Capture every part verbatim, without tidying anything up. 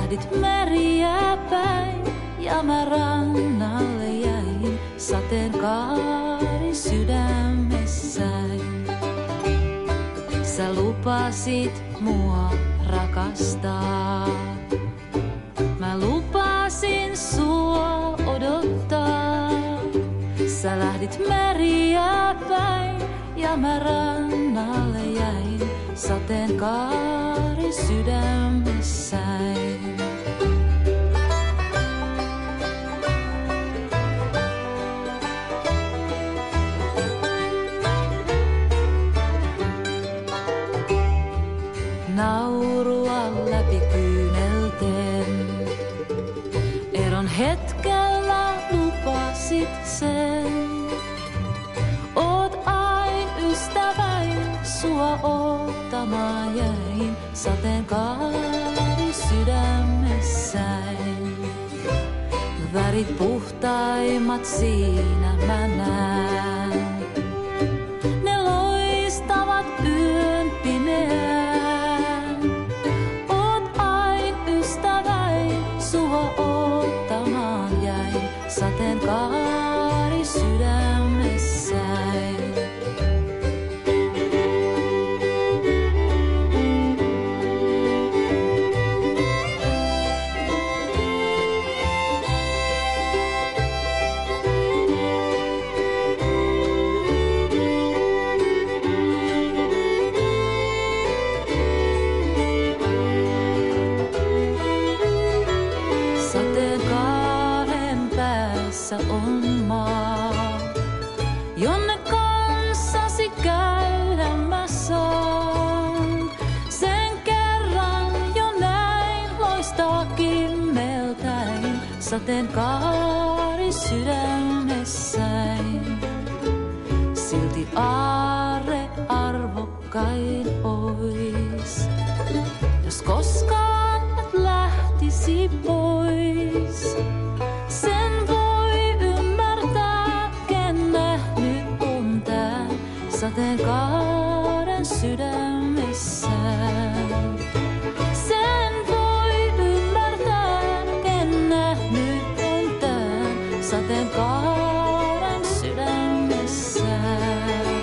lähdit meriä päin ja mä rannalle jäin sateenkaari sydämessäin. Sä lupasit mua rakastaa. Mä lupasin sua odottaa. Sä lähdit meriä päin ja mä rannalle jäin sateenkaari sydämessäin. Naurua läpi kyynelten. Eron hetkellä lupasit sen. Oot ain ystäväin, sua oottamaan jäin sateenkaari sydämessäin. Värit puhtaimmat siinä mä näen. Ne loistavat yön pimeään. Sateenkaari sydämessäin. On maa, jonne kanssasi käydä mä saan. Sen kerran jo näin loistaa kimmeltäin sateenkaari sydämessäin. Silti aarre arvokkain ois, jos koskaan et lähtisi pois. Sateenkaaren sydämessään. Sen voi ymmärtää, ken nähnyt on tän sateenkaaren sydämessään.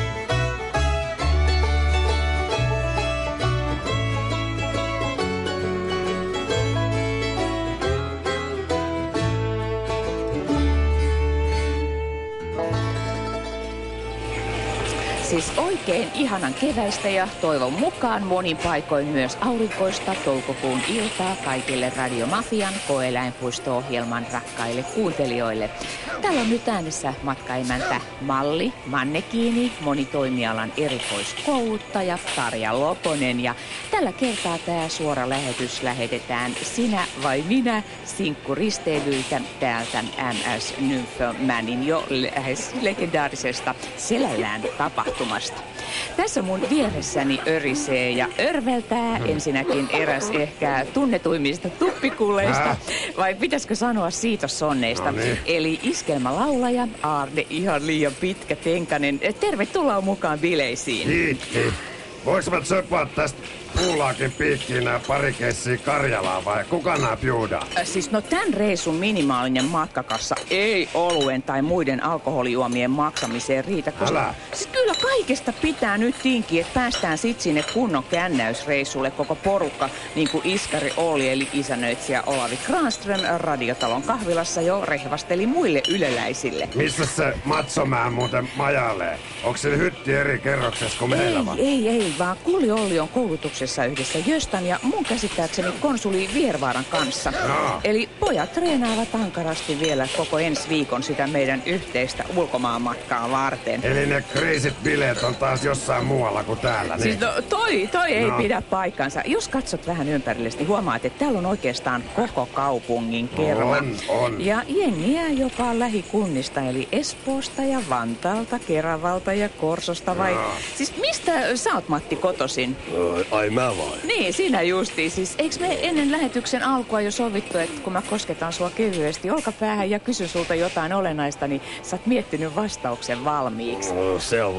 Siis oikein ihanan keväistä ja toivon mukaan monin paikoin myös aurinkoista toukokuun iltaa kaikille Radio Mafian koeläinpuisto-ohjelman rakkaille kuuntelijoille. Täällä on nyt äänessä matkaimäntä Malli, mannekiini, monitoimialan erikoiskouluttaja Tarja Loponen. Ja tällä kertaa tämä suora lähetys lähetetään Sinä vai minä sinkkuristeilyltä täältä M S Nymphmanin jo lähes legendaarisesta Selällään tapahtumasta. Tässä mun vieressäni örisee ja örveltää ensinnäkin eräs ehkä tunnetuimmista tuppikuleista, vai pitäisikö sanoa siitossonneista. No niin. Eli iskelmälaulaja Aarne ihan liian pitkä tenkanen. Tervetuloa mukaan bileisiin. Kiitti. Voisivat söpää tästä puulaakin piikkiin nää pari keissiä Karjalaa vai kuka nää piudaa? Äh, siis no tän reisun minimaalinen matkakassa ei oluen tai muiden alkoholijuomien maksamiseen riitä, koska Älä. siis kyllä kaikesta pitää nyt tinkiä, että päästään sit sinne kunnon kännäysreissulle koko porukka, niin kuin Iskari Olli eli isännöitsijä Olavi Granström Radiotalon kahvilassa jo rehvasteli muille yleläisille. Missä se Matsomää muuten majailee? Onks se hytti eri kerroksessa kuin meillä Ei, vaan? ei, ei, vaan Kulli Olli on koulutuksessa yhdessä Jöstan ja mun käsittääkseni konsuli Viervaaran kanssa. No. Eli pojat treenaavat ankarasti vielä koko ensi viikon sitä meidän yhteistä ulkomaanmatkaa varten. Eli ne kriisit bileet on taas jossain muualla kuin täällä, niin? Siis no, toi, toi ei No. pidä paikkansa. Jos katsot vähän ympärillesi, niin huomaat, että täällä on oikeastaan koko kaupungin kerma. On, on. Ja jengiä jopa lähikunnista, eli Espoosta ja Vantaalta, Keravalta ja Korsosta vai... No. Siis mistä sä oot, Matti, kotoisin? Ai mä vai? Niin, siinä justiin. Siis eiks me ennen lähetyksen alkua jo sovittu, että kun mä kosketan sua kevyesti olkapäähän ja kysyn sulta jotain olennaista, niin sä oot miettinyt vastauksen valmiiksi. No, se on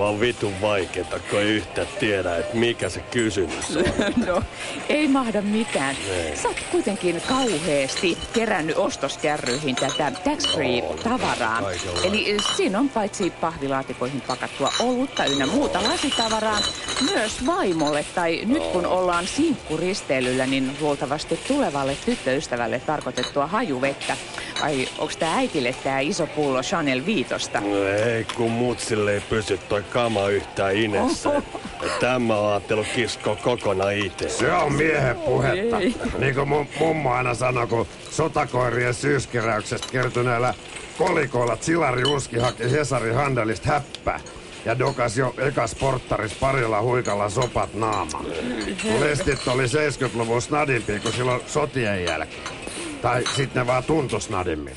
vaan vitun vaikeeta, kun ei yhtään tiedä, että mikä se kysymys on. No, ei mahda mitään. Ei. Sä oot kuitenkin kauheasti kerännyt ostoskärryihin tätä tax-free-tavaraa. Eli siinä on paitsi pahvilaatikoihin pakattua olutta ynnä muuta lasitavaraa, myös vaimolle, tai nyt kun ollaan sinkkuristeilyllä, niin luultavasti tulevalle tyttöystävälle tarkoitettua hajuvettä. Ai, onks tää äitille tää iso pullo Chanel viitosta? No ei, kun mutsille ei pysy toi kama yhtään inessä. Ja tämä on ajatellut kiskoa kokonaan itse. Se on miehen puhetta. Ei. Niin kuin mun mummo aina sanoi, kun sotakoirien syyskeräyksestä kertyneellä kolikoilla Tsilari Uski haki Hesari Handelista häppää. Ja dokas jo ekas porttaris parilla huikalla sopat naamaan. Lestit oli seitsemänkymmentäluvun snadimpia kuin silloin sotien jälkeen. Tai sitten ne vaan tuntui snadimmilta.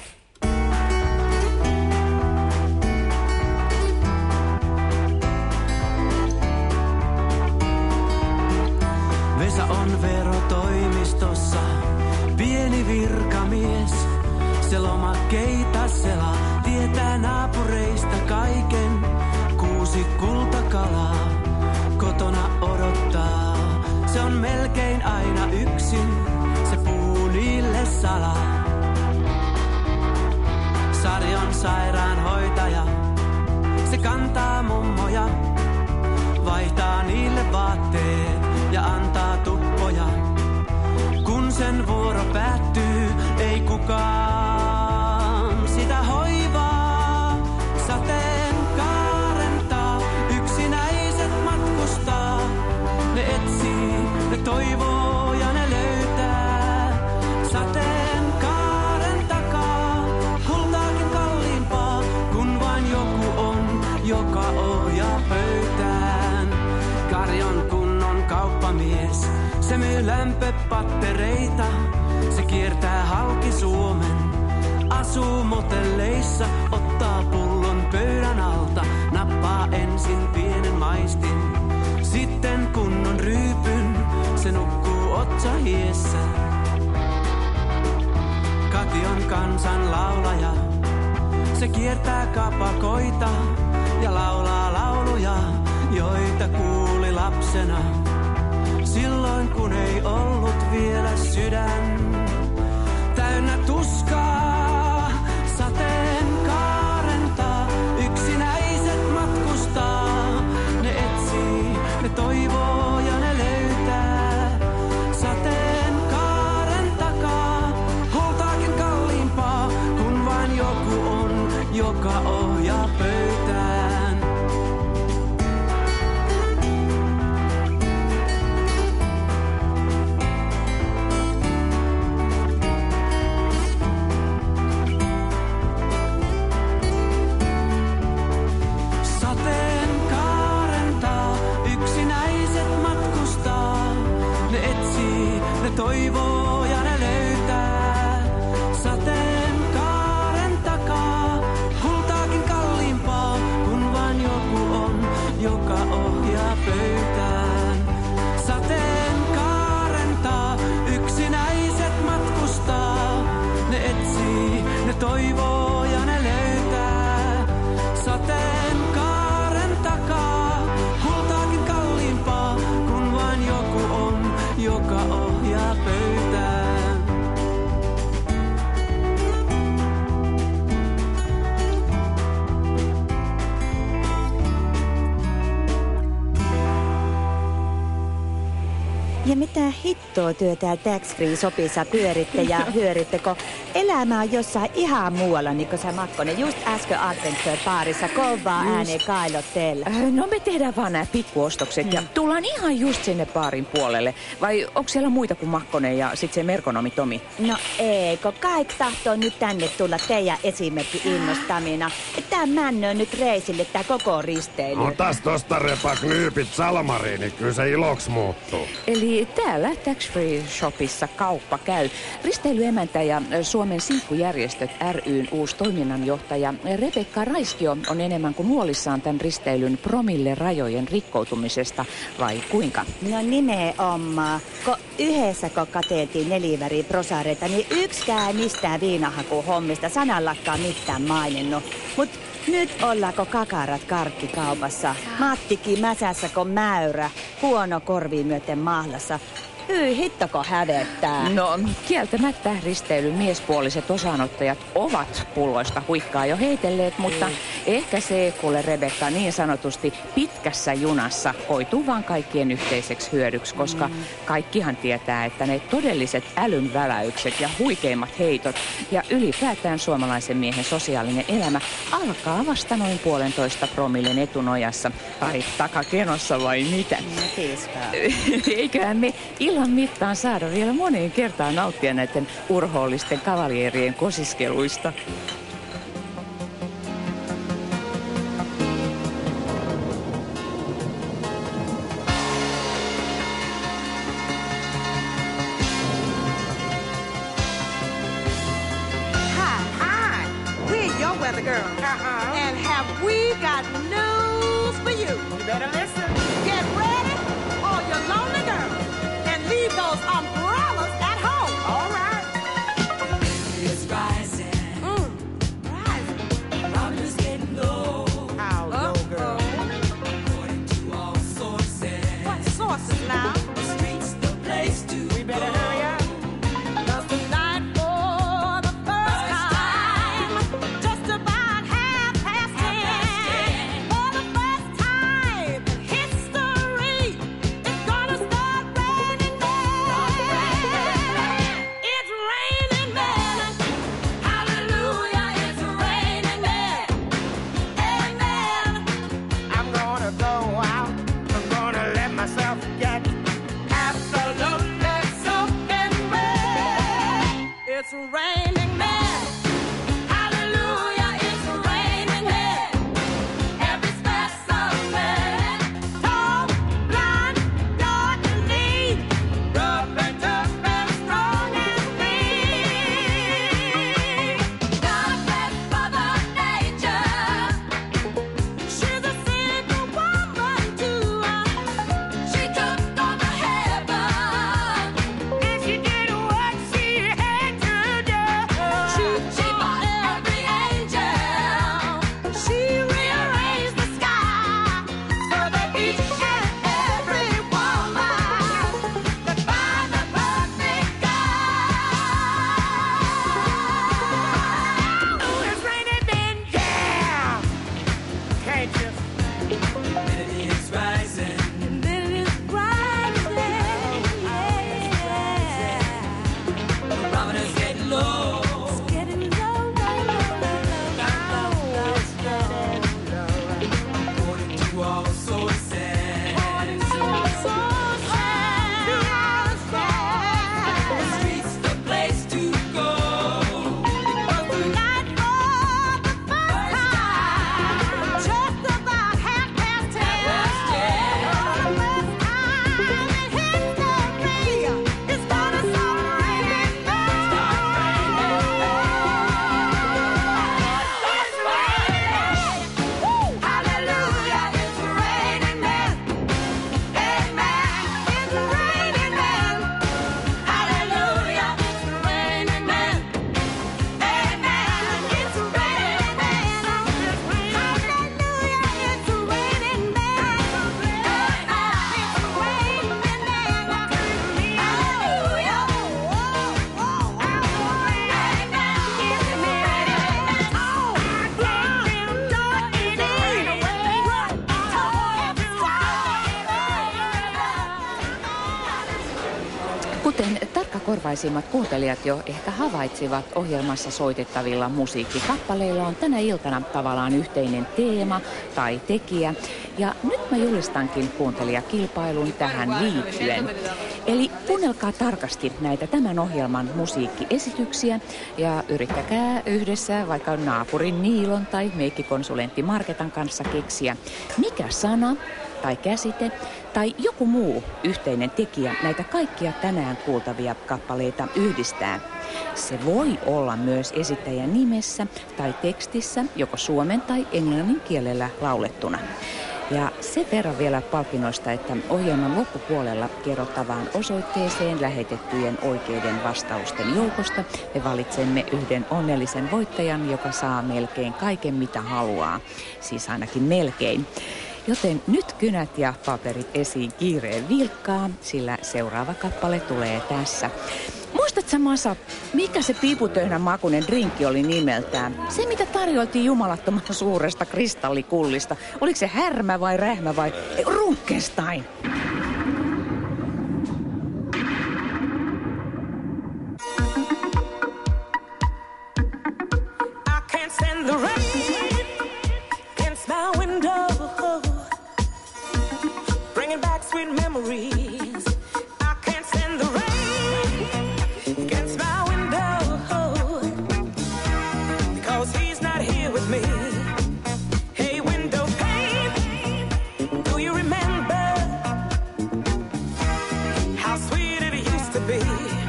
Vesa on verotoimistossa, pieni virkamies. Se lomakkeita selaa, tietää naapureista kaiken. Kuusi kultakalaa kotona odottaa. Se on melkein aina yksin, se puhuu niille salaa. Sari on sairaanhoitaja, se kantaa mummoja. Vaihtaa niille vaatteet ja antaa tuppoja. Kun sen vuoro päättyy, ei kukaan sitä hoivaa. Sateenkaaren taa, yksinäiset matkustaa. Ne etsii, ne toivoo ja ne löytää. Sateenkaaren takaa, kultaakin kalliimpaa, kun vain joku on, joka ohjaa pöytään. Kari on kunnon kauppamies, se myy lämpöpattereita. Se kiertää halki Suomen, asuu motelleissa, ottaa pullon pöydän alta, nappaa ensin pienen maistin. Sitten kunnon ryypyn, se nukkuu otsahiessä. Kati on kansan laulaja, se kiertää kapakoita ja laulaa lauluja, joita kuuli lapsena. Silloin kun ei ollut vielä sydän täynnä tuskaa, sateenkaaren taa, yksinäiset matkustaa. Ne etsii, ne toivoo ja ne löytää. Sateenkaaren takaa, kultaakin kalliimpaa, kun vain joku on, joka ohjaa pöytään. Toivoo ja ne löytää. Sateenkaaren takaa, kultaakin kalliimpaa, kun vain joku on, joka ohjaa pöytään. Sateenkaaren taa, yksinäiset matkustaa. Ne etsii, ne toivoo ja ne löytää. Sateenkaaren takaa, kultaakin kalliimpaa, kun vain joku on, joka ohjaa pöytään. Ja mitä hittoa työ täällä tax-free-sopissa pyöritte ja hyöritte, kun elämä on jossain ihan muualla, niin kuin sä Makkonen just äsken Adventure-baarissa kovaa ääneen kailotteella. No me tehdään vaan nämä pikkuostokset ja tullaan ihan just sinne baarin puolelle. Vai onko siellä muita kuin Makkonen ja sit se merkonomi Tomi? No ei, kun kaikki tahtoo nyt tänne tulla teidän esimerkki innostamina. Tää männöö nyt reisille tää koko risteily. No taas tosta repak nyypit salmariin, niin kyllä se iloksi muuttuu. Eli täällä Tax Free Shopissa kauppa käy. Risteilyemäntä ja Suomen sinkkujärjestöt ry:n uusi toiminnanjohtaja Rebekka Raiskio on enemmän kuin huolissaan tämän risteilyn promille-rajojen rikkoutumisesta, vai kuinka? No nimenomaan. Kun yhdessä kun kateeltiin neliväriä prosareita, niin yksikään mistään viinahakuhommista sanallakaan mitään maininnut. Mut Nyt ollaanko kakarat karkkikaupassa? Mattikin mäsässä kun mäyrä, huono korviin myöten mahlassa. Hyi, hittoko hävettää. No, kieltämättä risteilyn miespuoliset osanottajat ovat pulloista huikkaa jo heitelleet, mutta mm. ehkä se, kuule Rebekka, niin sanotusti pitkässä junassa koituu vaan kaikkien yhteiseksi hyödyksi, koska mm. kaikkihan tietää, että ne todelliset älyn väläykset ja huikeimmat heitot ja ylipäätään suomalaisen miehen sosiaalinen elämä alkaa vasta noin puolentoista promillen etunojassa tai takakenossa vai mitä. Eiköhän me illan mittaan saada vielä moneen kertaan nauttia näiden urhoollisten kavalierien kosiskeluista. Hi, hi. We're your weather girl. Uh-huh. And have we got news for you? You better listen. Get ready, all you lonely girls. Leave those umbrellas at home. All right. It's rising. Mm. Rising. Problems getting low. How low, girl? According to all sources. What sources now? The streets the place to We better go. hurry up. 'Cause tonight for the first time, just about half past ten. For the first time in history, it's gonna start raining men. It's raining men. Hallelujah, it's raining men. Amen. I'm gonna go out. I'm gonna let myself get absolutely soaking wet. It's raining men. Hallelujah, it's raining men. Every specimen, tall, blind, dark and neat, rough and tough and strong and mean. God bless Mother Nature. She's a single woman too. She took over heaven, and she did what she had to do. She, she bought every angel. She rearranged the sky so that each and every woman could find the perfect guy. Ooh, it's raining men, yeah. Can't you? Humidity is rising. And then it's rising, yeah. The barometer's getting low. Getting low, low, low, low, low, low. According to all sources. According to our sources, The streets the place to go. was tonight for the first time, just about half past ten. For the first time in history, it's gonna start raining men. It's raining. Woo! Hallelujah, it's raining men. Amen. It's raining men. Hallelujah, it's raining men. Amen. It's raining men. Hallelujah, it's raining men. It's raining men. Hallelujah. Kuten tarkkakorvaisimmat kuuntelijat jo ehkä havaitsivat, ohjelmassa soitettavilla musiikkikappaleilla on tänä iltana tavallaan yhteinen teema tai tekijä. Ja nyt mä julistankin kuuntelijakilpailun tähän liittyen. Eli kuunnelkaa tarkasti näitä tämän ohjelman musiikkiesityksiä ja yrittäkää yhdessä vaikka naapurin Niilon tai meikkikonsulentti Marketan kanssa keksiä, mikä sana tai käsite tai joku muu yhteinen tekijä näitä kaikkia tänään kuultavia kappaleita yhdistää. Se voi olla myös esittäjän nimessä tai tekstissä, joko suomen tai englannin kielellä laulettuna. Ja sen verran vielä palkinnoista, että ohjelman loppupuolella kerrottavaan osoitteeseen lähetettyjen oikeiden vastausten joukosta me valitsemme yhden onnellisen voittajan, joka saa melkein kaiken mitä haluaa. Siis ainakin melkein. Joten nyt kynät ja paperit esiin kiireen vilkkaa, sillä seuraava kappale tulee tässä. Muistatko Masa, mikä se piiputöyhnän makuinen drinkki oli nimeltään? Se, mitä tarjoiltiin jumalattoman suuresta kristallikullista. Oliko se härmä vai rähmä vai Runkenstein? I can't stand the rain against my window, bringing back sweet memories. I can't stand the rain against my window, because he's not here with me. Hey, window pane, do you remember how sweet it used to be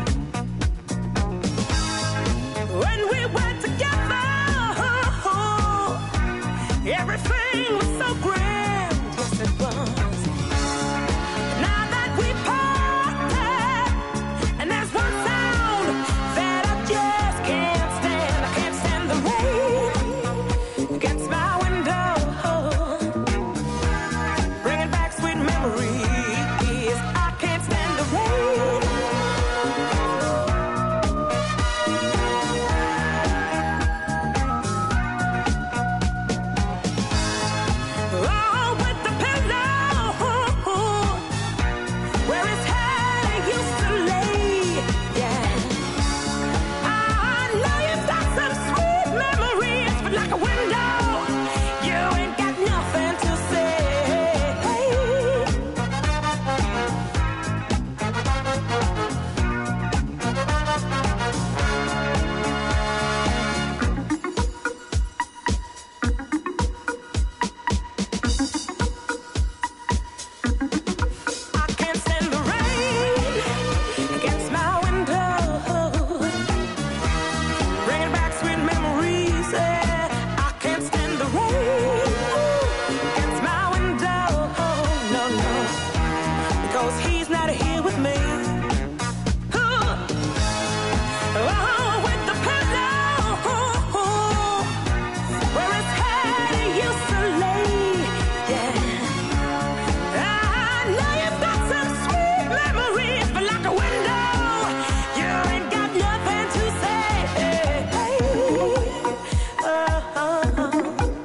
when we were together? Everything was so grand, yes it was. Now that we parted, and there's one sound that I just can't stand. I can't stand the rain against my window, bringing back sweet memories. I can't stand the rain. Oh, with the pillow where his head used to lay, yeah. I know you've got some sweet memories, but like a window, you ain't got nothing to say. I can't stand the rain against my window, bringing back sweet memories. Yeah. I can't stand the rain against my window, no, no, because he's not here with me. Oh, with the pillow where his head used to lay, yeah. I know you've got some sweet memories, but like a window, you ain't got nothing to say. Oh, oh, oh.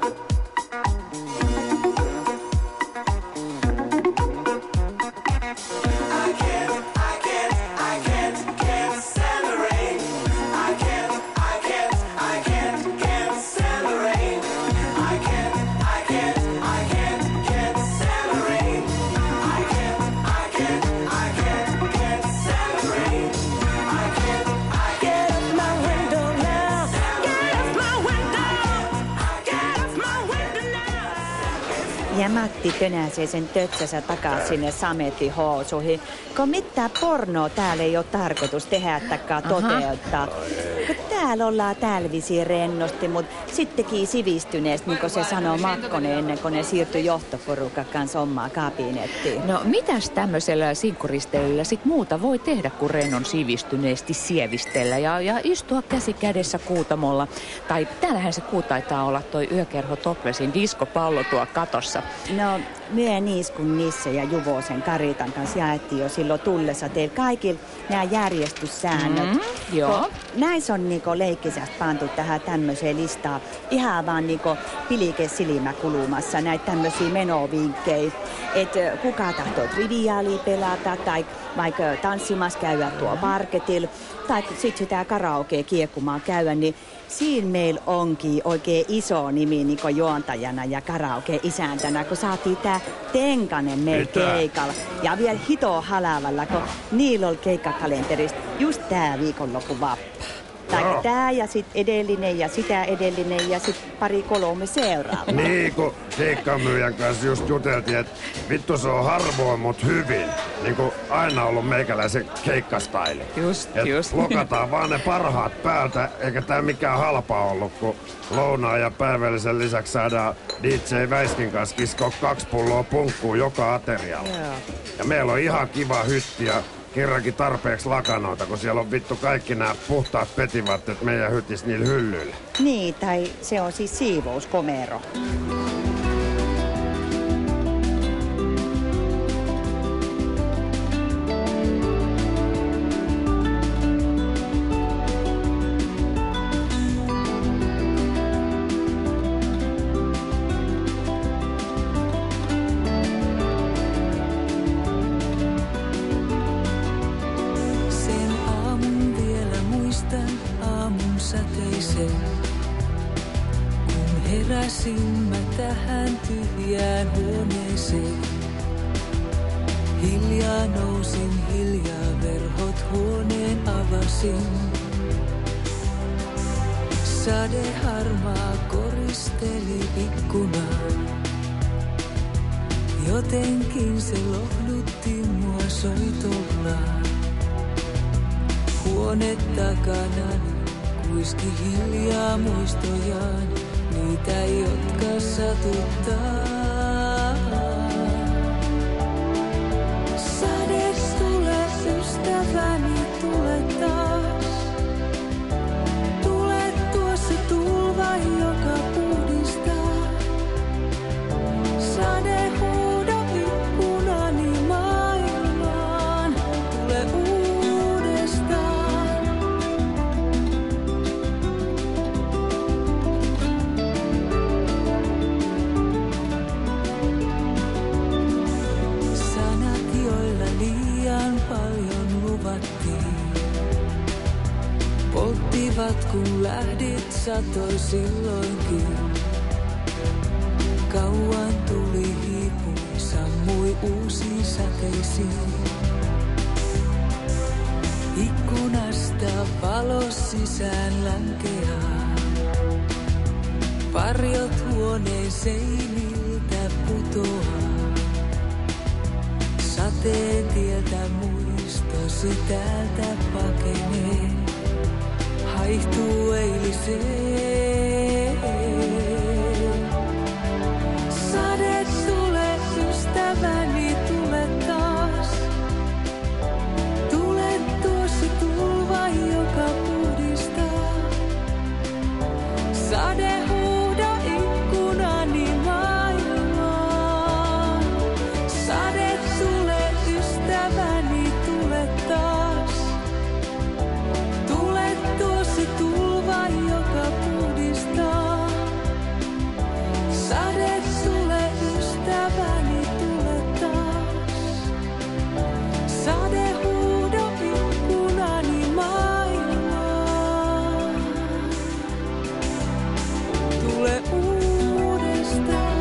I can't, I can't, I can't, can't stand the rain. I can't, I can't, I can't, can't stand the rain. I can't, I can't, I can't, can't stand the rain. I can't, I can't, I can't, can't stand the rain. I can't, I get off my window now. Get off my window. Get off my window now. Ja Matti tönäsee sen tötsänsä takaa sinne samettihousuihin. Kun mitään pornoa täällä ei ole tarkoitus tehdä takaa toteuttaa. Kun täällä ollaan täällä visiin rennosti, mutta sittenkin sivistyneesti, niin kuin se sanoo Makkonen ennen kuin ne siirtyi johtoporukan kanssa omaa kabinettiin. No mitäs tämmöisellä sinkkuristelyllä sit muuta voi tehdä kuin rennon sivistyneesti sievistellä ja, ja istua käsi kädessä kuutamolla. Tai täällähän se kuu taitaa olla toi yökerho Toplesin diskopallo tuo katossa. No, myö Niiskun Nisse ja Juvosen Karitan kanssa jaettiin jo silloin tullessa teillä kaikilla nämä järjestyssäännöt. Mm, joo. Ko näissä on niinku leikkisästi pantu tähän tämmöiseen listaan ihan vaan niinku pilike silmä kulumassa näitä tämmöisiä menovinkkejä. Että kuka tahtoo triviaalia pelata tai vaikka tanssimassa käydä tuo parketilla tai sitten sitä karaokea kiekumaan käydä, niin siinä meillä onkin oikein iso nimi niinku juontajana ja karaoke-isäntänä, kun saatiin tää Tenkanen meillä keikalla. Ja vielä hito halavalla, kun niillä oli keikkakalenterista just tää viikonloppu vappa. Tai Joo. tää ja sit edellinen ja sitä edellinen ja sit pari kolme seuraavaa. Niin kun keikkamyyjän kanssa just juteltiin, että vittu se on harvoin mut hyvin. Niin kuin aina ollut meikäläisen keikkastaili. Just, Et just. lokataan vaan ne parhaat päältä, eikä tää mikään halpa ollut, kun lounaan ja päivällisen lisäksi saadaan D J Väiskin kanssa kiskoa kaksi pulloa punkkuun joka aterialla. Joo. Ja meillä on ihan kiva hytti ja kerrankin tarpeeksi lakanoita, kun siellä on vittu kaikki nämä puhtaat petivaatteet meidän hytis niillä hyllyillä. Niin, tai se on siis siivouskomero. Sen aamun vielä muistan, aamun sateisen. Kun heräsin mä tähän tyhjään huoneeseen. Hiljaa nousin, hiljaa verhot huoneen avasin. Sade harmaa koristeli ikkunaan. Jotenkin se lohdutti mua soitollaan. Huone takanani kuiski hiljaa muistojaan, niitä jotka satuttaa. Sade tule ystäväni, tule taas. Tule tuossa tulva, joka puhdistaa. Sade huuda ikkunani maailmaan, tule uudestaan. Sanat, joilla liian paljon luvattiin, polttivat kun lähdit, satoi silloinkin. Kauan tuli hiipui, sammui uusiin sateisiin. Ikkunasta valo sisään lankeaa. Varjot huoneen seiniltä putoaa. Sateen tieltä muistosi täältä pakenee. Haihtuu eiliseen. Sade tule ystäväni, tule taas. Tule tuossa tulva, joka puhdistaa. Sade huuda ikkunani maailmaan. Sade tule ystäväni, tule taas. Tule tuossa tulva, joka puhdistaa. Sade tule ystäväni, tule taas. Sade huuda ikkunani maailmaan. Tule uudestaan.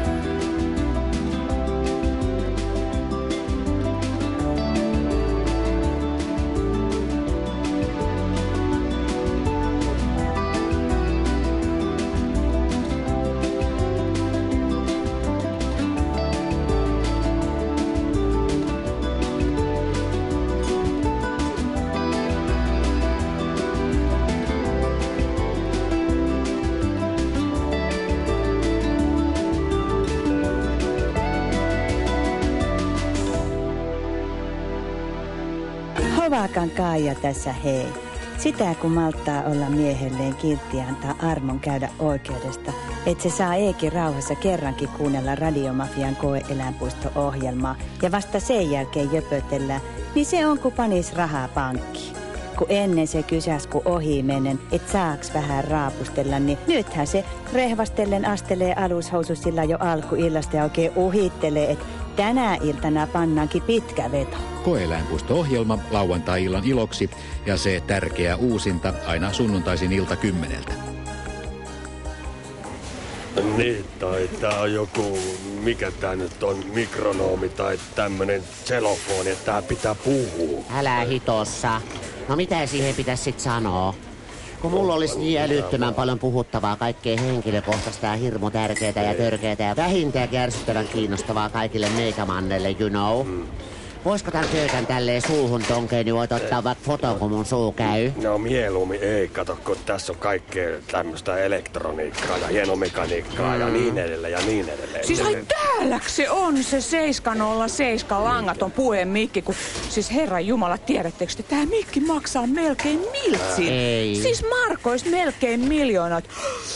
Hovakan Kaija tässä hei. Sitä kun malttaa olla miehelleen kiltti ja antaa armon käydä oikeudesta, että se saa Eekin rauhassa kerrankin kuunnella Radiomafian koe-eläinpuisto-ohjelmaa ja vasta sen jälkeen jöpötellään, niin se on kun panis rahaa pankkiin. Kun ennen se kysäs kun ohi mennen, et saaks vähän raapustella, niin nythän se rehvastellen astelee alushoususilla jo alkuillasta ja oikein uhittelee, että tänä iltana pannaankin pitkä veto. Koe-eläinpuisto-ohjelma lauantai-illan iloksi ja se tärkeä uusinta aina sunnuntaisin ilta kymmeneltä. Niin, tai tää on joku, mikä tää nyt on, mikronoomi tai tämmönen selofoni, että tää pitää puhua. Älä hitossa. No mitä siihen pitäisi sit sanoa? kun mulla olisi niin älyttömän paljon puhuttavaa kaikkea henkilökohtaista ja hirmu tärkeää ja törkeää ja vähintään kärsyttävän kiinnostavaa kaikille meikämanneille, you know. Mm. Voisiko tämän köykän tälleen suuhun tonkeen, niin voit ottaa vaikka foton, kun mun suu käy? No mieluummin ei, kato, kun tässä on kaikkea tämmöistä elektroniikkaa ja hienomekaniikkaa mm. ja niin edelleen ja niin edelleen. Siis ai täälläkö se on se seitsemän nolla seitsemän langaton puhemikki, kun siis herran jumala, tiedättekö te, tää mikki maksaa melkein miltsin. Ei. Siis markois melkein miljoonat.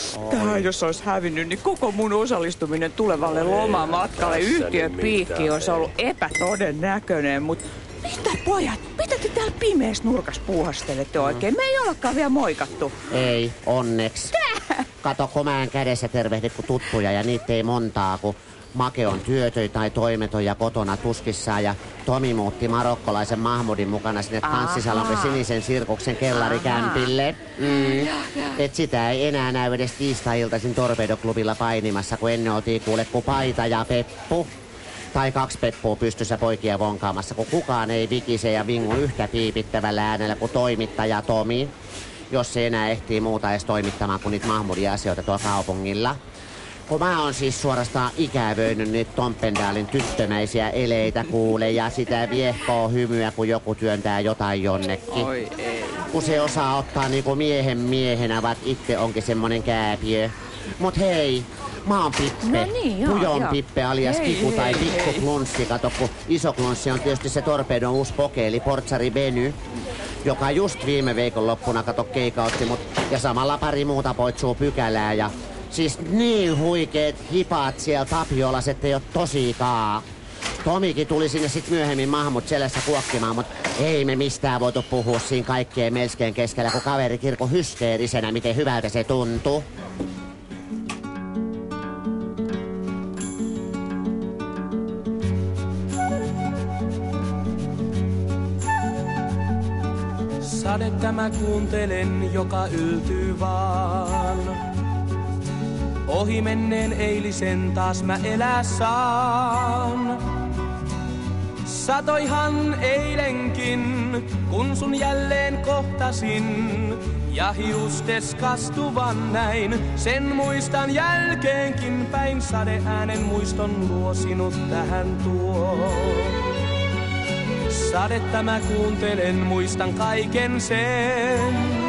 Tää jos olisi hävinnyt, niin koko mun osallistuminen tulevalle lomamatkalle yhtiön piikki olisi ollut epätodennäköinen. Mut mitä pojat, mitä te täällä pimeässä nurkas puuhastelette oikein? Me ei ollakaan vielä moikattu. Ei, onneksi. Tää? Kato, komään kädessä tervehdit kun tuttuja ja niitä ei montaa, kun Make on työtön tai toimeton ja kotona tuskissaan ja Tomi muutti marokkolaisen Mahmudin mukana sinne tanssisalonkin sinisen sirkuksen kellarikämpille. Mm. Et sitä ei enää näy edes tiistai-iltaisin Torpedoklubilla painimassa, kun ennen oltiin kuule ku Paita ja Peppu. Tai kaksi Peppua pystyssä poikia vonkaamassa, kun kukaan ei vikise ja vingu yhtä piipittävällä äänellä kuin toimittaja Tomi. Jos se enää ehtii muuta edes toimittamaan kuin niitä Mahmudin asioita tuolla kaupungilla. Kun mä oon siis suorastaan ikävöinyt niitä Tompendaalin tyttömäisiä eleitä kuule ja sitä viehkoa hymyä, kun joku työntää jotain jonnekin. Oi ei. Kun se osaa ottaa niinku miehen miehenä, vaikka itse onkin semmonen kääpiö. Mut hei, mä oon Pippe. No niin, joo, Pujon joo. Pippe alias Hei, Kiku tai hei, Pikku hei. Klunssi. Kato, kun iso Klunssi on tietysti se Torpedon uusi poke, eli portsari Benny, joka just viime viikonloppuna kato keikautti mut. Ja samalla pari muuta poitsuu pykälää ja siis niin huikeet hipat siellä Tapiolassa, ettei oo tosikaan. Tomikin tuli sinne sit myöhemmin Mahmut selässä kuokkimaan, mut ei me mistään voitu puhua siinä kaikkeen melskeen keskellä, kun kaveri kirko hysteerisenä, miten hyvältä se tuntui. Sadetta mä kuuntelen, joka yltyy vaan. Ohi menneen eilisen taas mä elää saan. Satoihan eilenkin, kun sun jälleen kohtasin. Ja hiustes kastuvan näin, sen muistan jälkeenkin päin. Sadeäänen muiston luo sinut tähän tuo. Sadetta mä kuuntelen, muistan kaiken sen.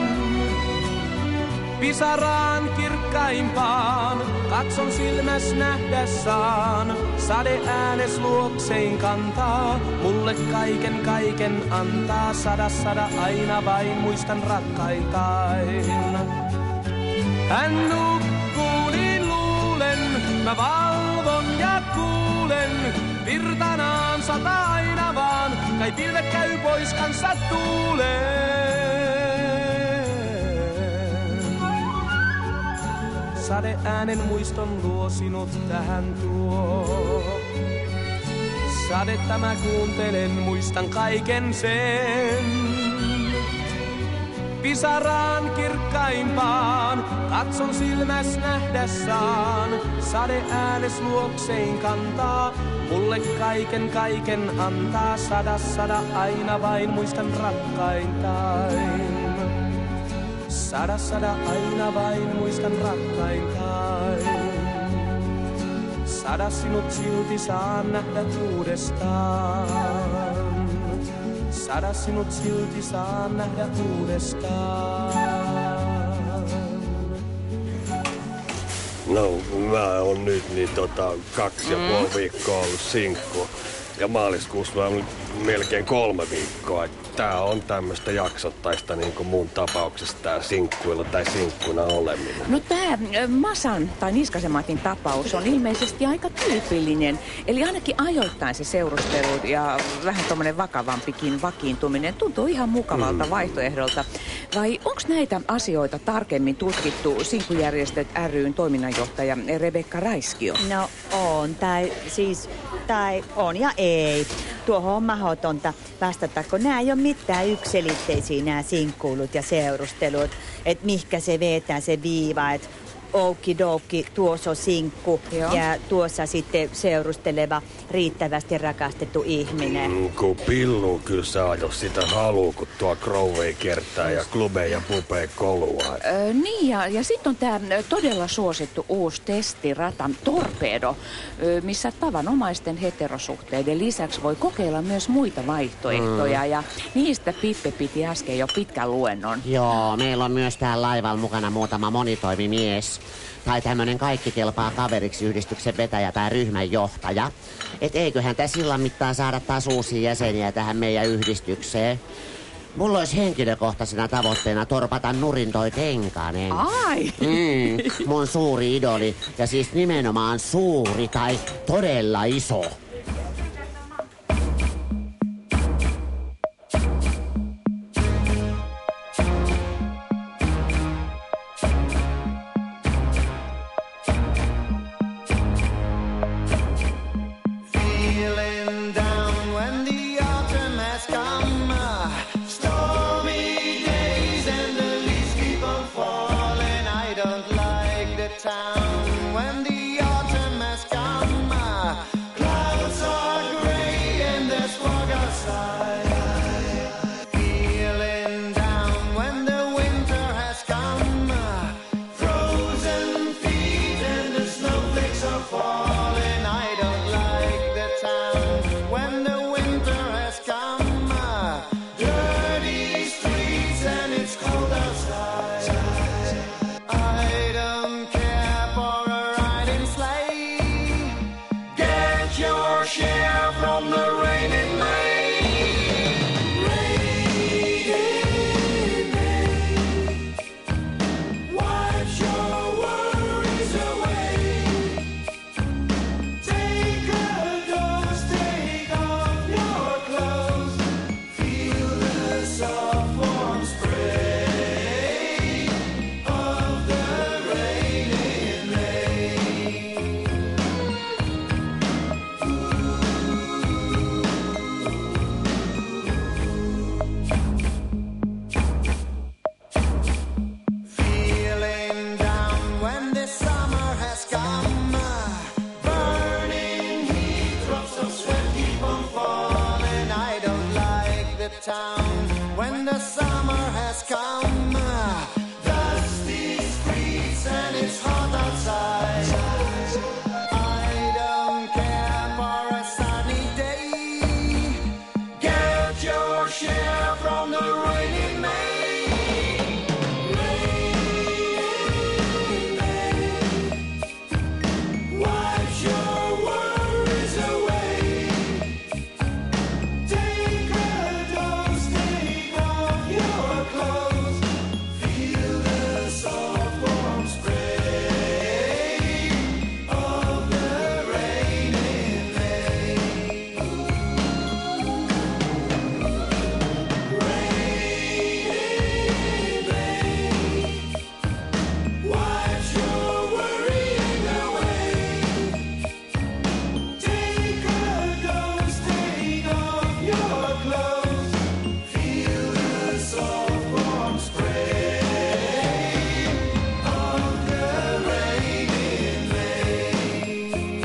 Pisaraan kirkkaimpaan, katson silmäs nähdä saan. Sade äänes luoksein kantaa, mulle kaiken kaiken antaa. Sada sada aina vain muistan rakkaitain. Hän nukkuu niin luulen, mä valvon ja kuulen. Virtanaan sata aina vaan, kai pilvet käy pois kanssa tuuleen. Sade äänen muiston luo sinut tähän tuo. Sadetta mä kuuntelen, muistan kaiken sen. Pisaraan kirkkaimpaan, katson silmäs nähdä saan. Sade äänes luoksein kantaa, mulle kaiken kaiken antaa. Sada sada aina vain muistan rakkaintain. Sada sada aina vain muistan rakkaintain. Sada sinut silti saan nähdä uudestaan. Sada sinut silti saan nähdä uudestaan. No, mä oon nyt niin tota kaksi ja Mm. puoli viikkoa ollut sinkku. Ja maaliskuussa mä oon melkein kolme viikkoa. Tää on tämmöstä jaksottaista niin kuin mun tapauksessa tää sinkkuilla tai sinkkuna oleminen. No tää ö, Masan tai Niskasen Matin tapaus on ilmeisesti aika tyypillinen. Eli ainakin ajoittain se seurustelu ja vähän tommonen vakavampikin vakiintuminen tuntuu ihan mukavalta mm. vaihtoehdolta. Vai onks näitä asioita tarkemmin tutkittu Sinkkujärjestöt ry:n toiminnanjohtaja Rebekka Raiskio? No on, tai siis, tai on ja ei. Tuohon on mahdotonta vastata, kun nämä ei ole mitään yksiselitteisiä nämä sinkkuilut ja seurustelut. Että mihkä se vetää se viiva, että okidoki, tuossa on sinkku Joo. ja tuossa sitten seurusteleva riittävästi rakastettu ihminen. Mm, kun pillu kyllä saa, jos sitä haluu, kun tuo Crowey kertaa ja klubeja ja pupei koluaa. Öö, niin, ja, ja sitten on tämä todella suosittu uusi testirata Torpedo, öö, missä tavanomaisten heterosuhteiden lisäksi voi kokeilla myös muita vaihtoehtoja. Mm. Ja niistä Pippe piti äsken jo pitkän luennon. Joo, meillä on myös täällä laivalla mukana muutama monitoimimies. Tai tämmönen kaikki kelpaa kaveriksi yhdistyksen vetäjä tai ryhmän johtaja. Et eiköhän tässä illan mittaan saada taas uusia jäseniä tähän meidän yhdistykseen. Mulla olisi henkilökohtaisena tavoitteena torpata nurin toi Kenkanen. Ai! Mm, mun suuri idoli. Ja siis nimenomaan suuri tai todella iso. Feeling down when the autumn has come. Stormy days and the leaves keep on falling. I don't like the town when the autumn has come. Clouds are gray and there's fog outside. Feeling down when the winter has come. Frozen feet and the snowflakes are falling. I don't like the town when the winter has come. Dirty streets and it's cold outside. I don't care for a riding sleigh. Get your share from the rain in May. Rainy May. Wipe your worries away. Take a dose, take off your clothes. Feel the soft warm spray of the rain in May. Feeling down when the summer has come. Burning heat, drops of sweat keep on falling. I don't like the town when the summer has come. Dusty streets and it's hot outside. I don't care for a sunny day. Get your share from the rain in May. Wipe your worries away. Take a dose, take off your clothes. Feel the soft warm spray of the rain in May. Rain in May. Wipe your worrying away. Take a dose, take off your clothes. Feel the soft warm spray of the rain in May.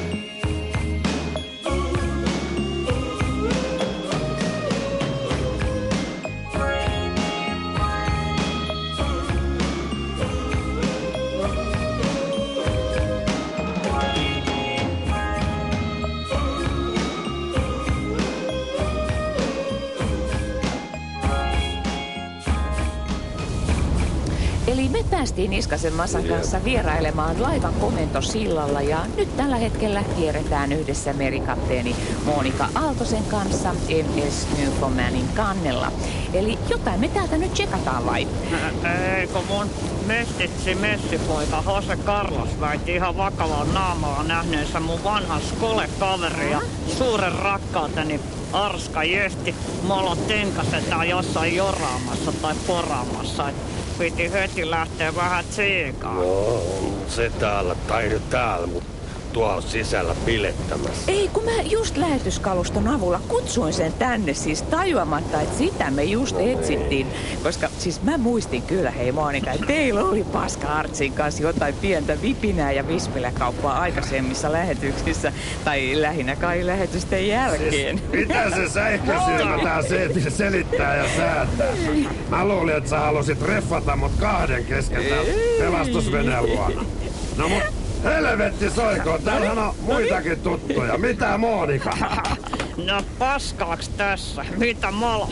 Eli me päästiin Niskasen Masan kanssa vierailemaan laivan komentosillalla ja nyt tällä hetkellä kierretään yhdessä merikapteeni Monika Aaltosen kanssa M S Newfoundlandin kannella. Eli jotain me täältä nyt tsekataan vai? Eikö mun mestitsi messipoika Jose Carlos väitti ihan vakavaa naamalla nähneensä mun vanhan skole-kaveri ja suuren rakkauteni Arska Jesti molot tenkasetaan jossain joraamassa tai poraamassa. Et piti heti lähteä vähän tsiikaan. No, on se täällä, tai nyt täällä, mut tuolla sisällä pilettämässä? Ei, kun mä just lähetyskaluston avulla kutsuin sen tänne siis tajuamatta, että sitä me just etsittiin. Koska siis mä muistin kyllä, hei Monika, että teillä oli Paska Artsin kanssa jotain pientä vipinää ja vispiläkauppaa aikaisemmissa lähetyksissä. Tai lähinnä kai lähetysten jälkeen. Siis, mitä se sähkösilmä tää se, selittää ja säätää? Mä luulin, että sä halusit reffata mut kahden kesken täällä pelastusveneen luona. No mut helvetti soikoon, täällähän on muitakin tuttuja. Mitä Monika? No paskaaks tässä? Mitä molo?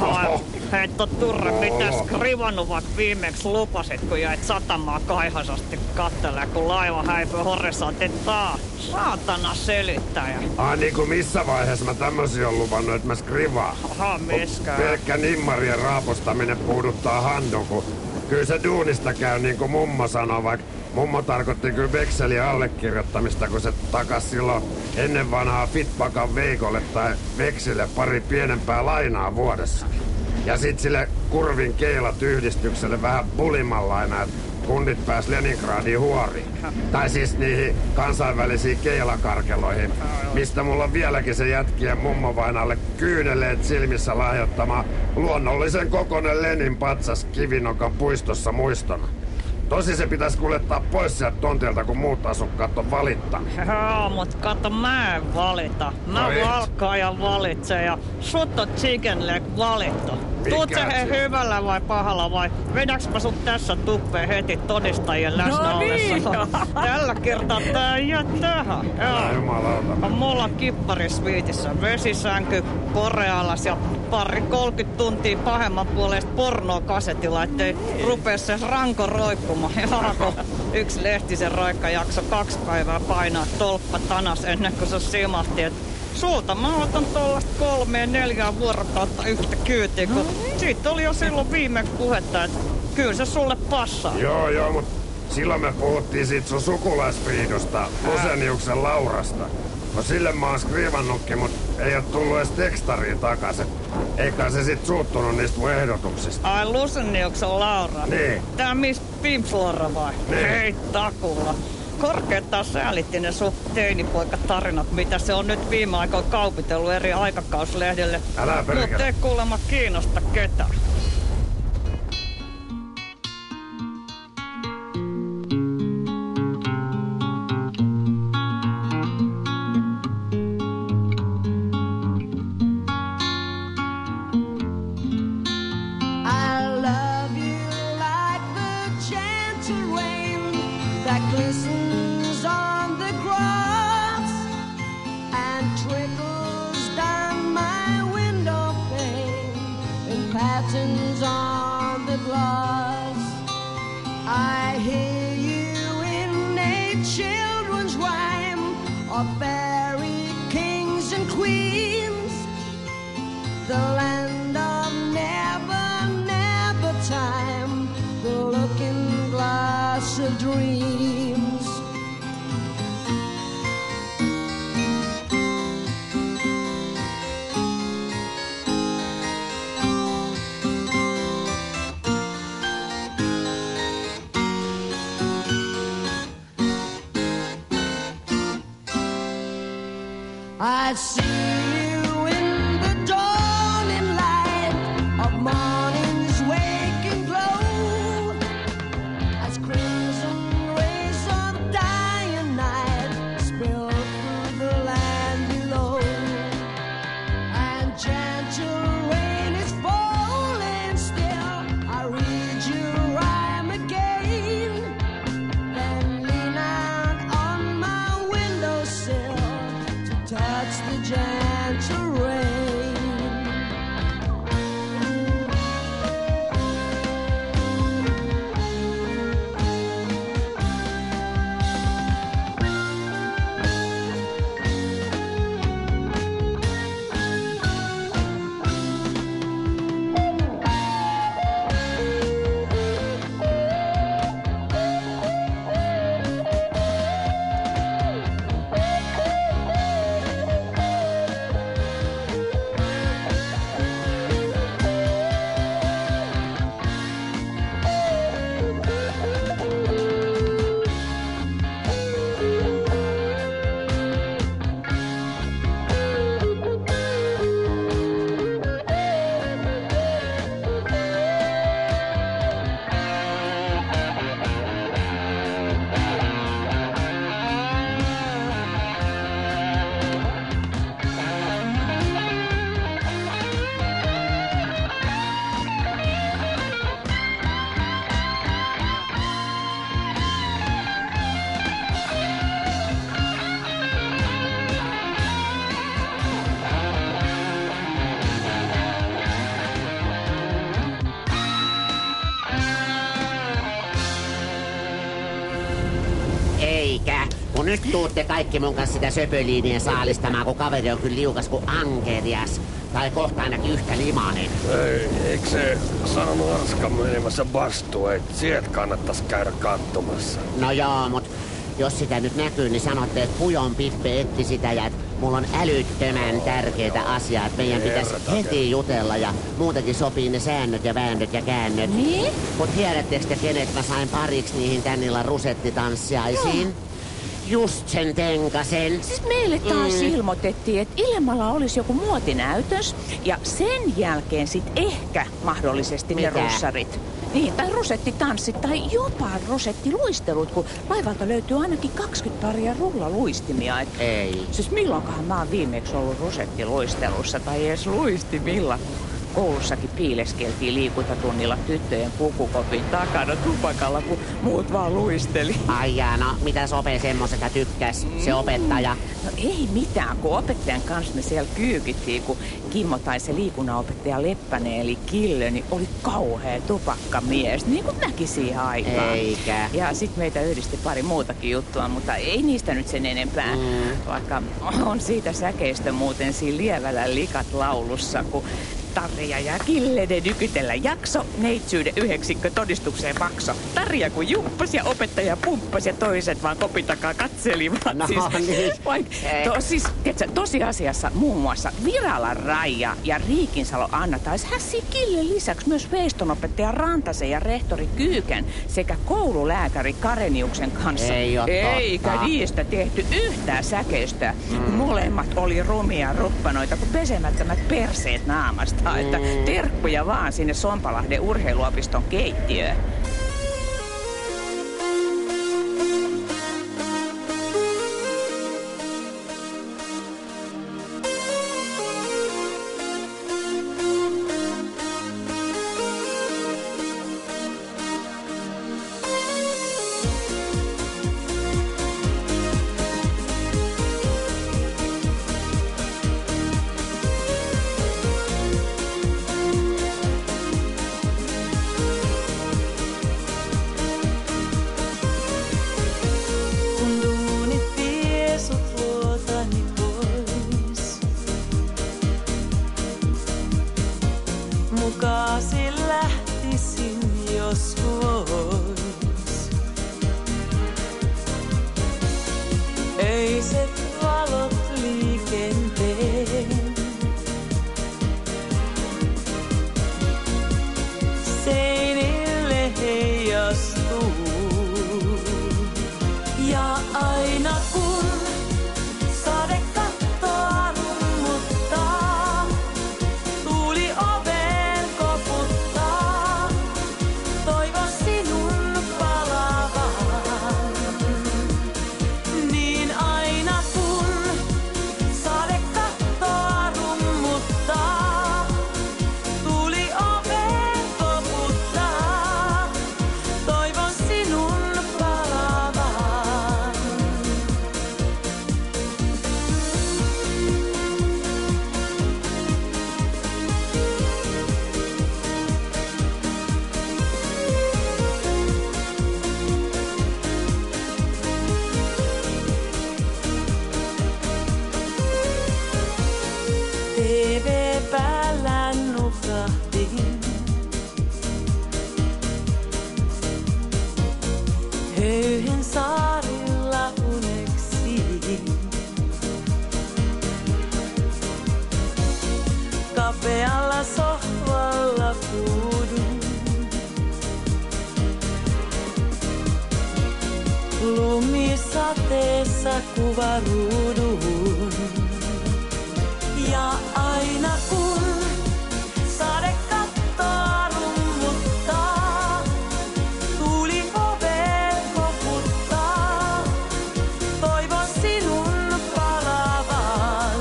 Heitto Turre, mitä Skrivanuvat viimeksi lupasit, kun jäit satamaa kaihasasti kattelee, kun laiva häipyi horisontin taa. Saatana selittäjä. Ai niinku missä vaiheessa mä tämmösiä on luvannut, että mä skrivaan? Aha, miskään. Pelkkä nimmarien raapostaminen puuduttaa handun, kun kyllä se duunista käy niin kuin mummo sanoo, vaikka mummo tarkoitti kyllä vekselin allekirjoittamista, kun se takas silloin ennen vanhaa Fitpakan Veikolle tai Veksille pari pienempää lainaa vuodessa. Ja sit sille Kurvin keilat yhdistykselle vähän puliman lainaa, että kundit pääs Leningradiin huoriin. Tai siis niihin kansainvälisiin keilakarkeloihin, mistä mulla on vieläkin se jätkien mummovainalle kyyneleet silmissä lahjoittama luonnollisen kokoinen Lenin patsas Kivinokan puistossa muistona. Tosi se pitäisi kuljettaa pois sieltä tontilta, kun muut asukkaat on valittanut. Joo, mut kato, mä en valita. Mä No et. valkkaan ja valitsen ja sut on chicken leg valittu. Tuut sä he hyvällä vai pahalla vai vedäks mä sut tässä tuppeen heti todistajien läsnä No niin. ollessa? Tällä kertaa tää ei jää tähän. Älä jumalauta. Mulla on kipparisviitissä vesisänky, korealas ja pari kolmekymmentä tuntia pahemman puolesta pornoa kasetilla, ettei rupee se ranko roikkumaan. Ja kun yksi lehtisen roikka jakso kaksi päivää painaa tolppa tanas ennen kuin se simahti, et sulta mä otan tollasta kolmeen neljään vuorokautta yhtä kyytiä, kun siitä oli jo silloin viimeksi puhetta, että kyllä se sulle passaa. Joo, joo, mut silloin me puhuttiin siitä sun sukulaisviidosta, Luseniuksen Laurasta. No sille mä oon skriivannutkin, mut ei oo tullut edes tekstariin takaisin. Eikä se sit suuttunut niistä mun ehdotuksista. Ai Luseniuksen Laura? Niin. Tää Miss Pimflora vai? Niin. Ei takulla. Korkeintaan säälitti ne sun teinipoikatarinat, mitä se on nyt viime aikoina kaupitellut eri aikakauslehdelle. Älä perkele. Mut ei kuulemma kiinnosta ketään. I love you like the gentle rain that glistens on the grass and trickles down my window pane in patterns on the glass. I hear you in a children's rhyme of fairy kings and queens, the land of never, never time, the looking glass of dreams. I see you in the dawning light of morning's waking glow, as crimson rays of dying night spill through the land below, and gentle rain is falling still. I read your rhyme again, then lean out on my windowsill to touch the gentle rain. nyt tuutte kaikki mun kanssa sitä söpöliinien saalistamaan, kun kaveri on kyllä liukas kuin ankerias. Tai kohta ainakin yhtä limanen. Ei, eikö se sanonut Arska menemässä bastuun, että sieltä kannattais käydä katsomassa? No joo, mut jos sitä nyt näkyy, niin sanotte, että Pujon Pippe etti sitä ja että mulla on älyttömän tärkeitä asiaa, että meidän pitäisi heti jutella ja muutenkin sopii ne säännöt ja väännöt ja käännöt. Niin? Mut tiedättekö te, kenet mä sain pariksi niihin tän illan rusettitanssiaisiin? No. Just sen Tenkasen. Siis meille taas Mm. ilmoitettiin, että Ilmalla olisi joku muotinäytös ja sen jälkeen sit ehkä mahdollisesti Mitä? ne russarit. Niin, tai rusettitanssit tai jopa rusettiluistelut, kun laivalta löytyy ainakin kaksikymmentä paria rullaluistimia. Et Ei. siis milloinkohan mä oon viimeksi ollut rusettiluistelussa tai edes luistimilla? Koulussakin piileskeltiin liikuntatunnilla tyttöjen pukukopin takana tupakalla, kun muut vaan luisteli. Ai jaa, no mitäs Ope semmosesta tykkäs, se opettaja? No ei mitään, kun opettajan kanssa me siellä kyykittiin, kun Kimmo tai se liikunnanopettaja Leppänen eli Kille, niin oli kauhea tupakkamies, niin kuin näki siihen aikaan. Eikä. Ja sit meitä yhdisti pari muutakin juttua, mutta ei niistä nyt sen enempää. Mm. Vaikka on siitä säkeistä muuten siinä Lievällä likat laulussa, kun Tarja ja Killeiden nykytellä jakso, neitsyyden yhdeksikkö todistukseen makso. Tarja kun jumppas ja opettaja pumppas ja toiset vaan kopin takaa katselivat. No siis, niin. vaik, to, siis, tiiätkö, tosiasiassa muun muassa Viralan Raija ja Riikinsalo Anna taisi hässiä Killen lisäksi myös veistonopettaja Rantasen ja rehtori Kyyken sekä koululääkäri Kareniuksen kanssa. Ei oo Eikä totta. niistä tehty yhtään säkeistöä. Mm. Molemmat oli rumia ruppanoita kuin pesemättömät perseet naamasta. Mm. Että terkkuja vaan sinne Sompalahden urheiluopiston keittiöön. Kun duunit vie sut luotani pois, mukaasi lähtisin jos vois. Öiset valot liikenteen, seinille heijastuu. Ja aina kun sade kattoa rummuttaa, tuuli oveen koputtaa, toivon sinun palavan. Niin aina kun sade kattoa rummuttaa, tuuli oveen koputtaa, toivon sinun palavan. T V päällä nukahdin. Höyhen saarilla uneksiin. Kapealla sohvalla puudun. Lumisateessa kuvaruudun. Ja aina kun sade kattoa rummuttaa, tuuli oveen koputtaa, toivon sinun palavan.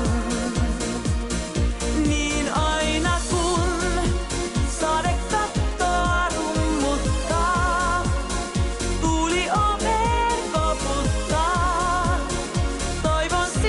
Niin aina kun sade kattoa rummuttaa, tuuli oveen koputtaa, toivon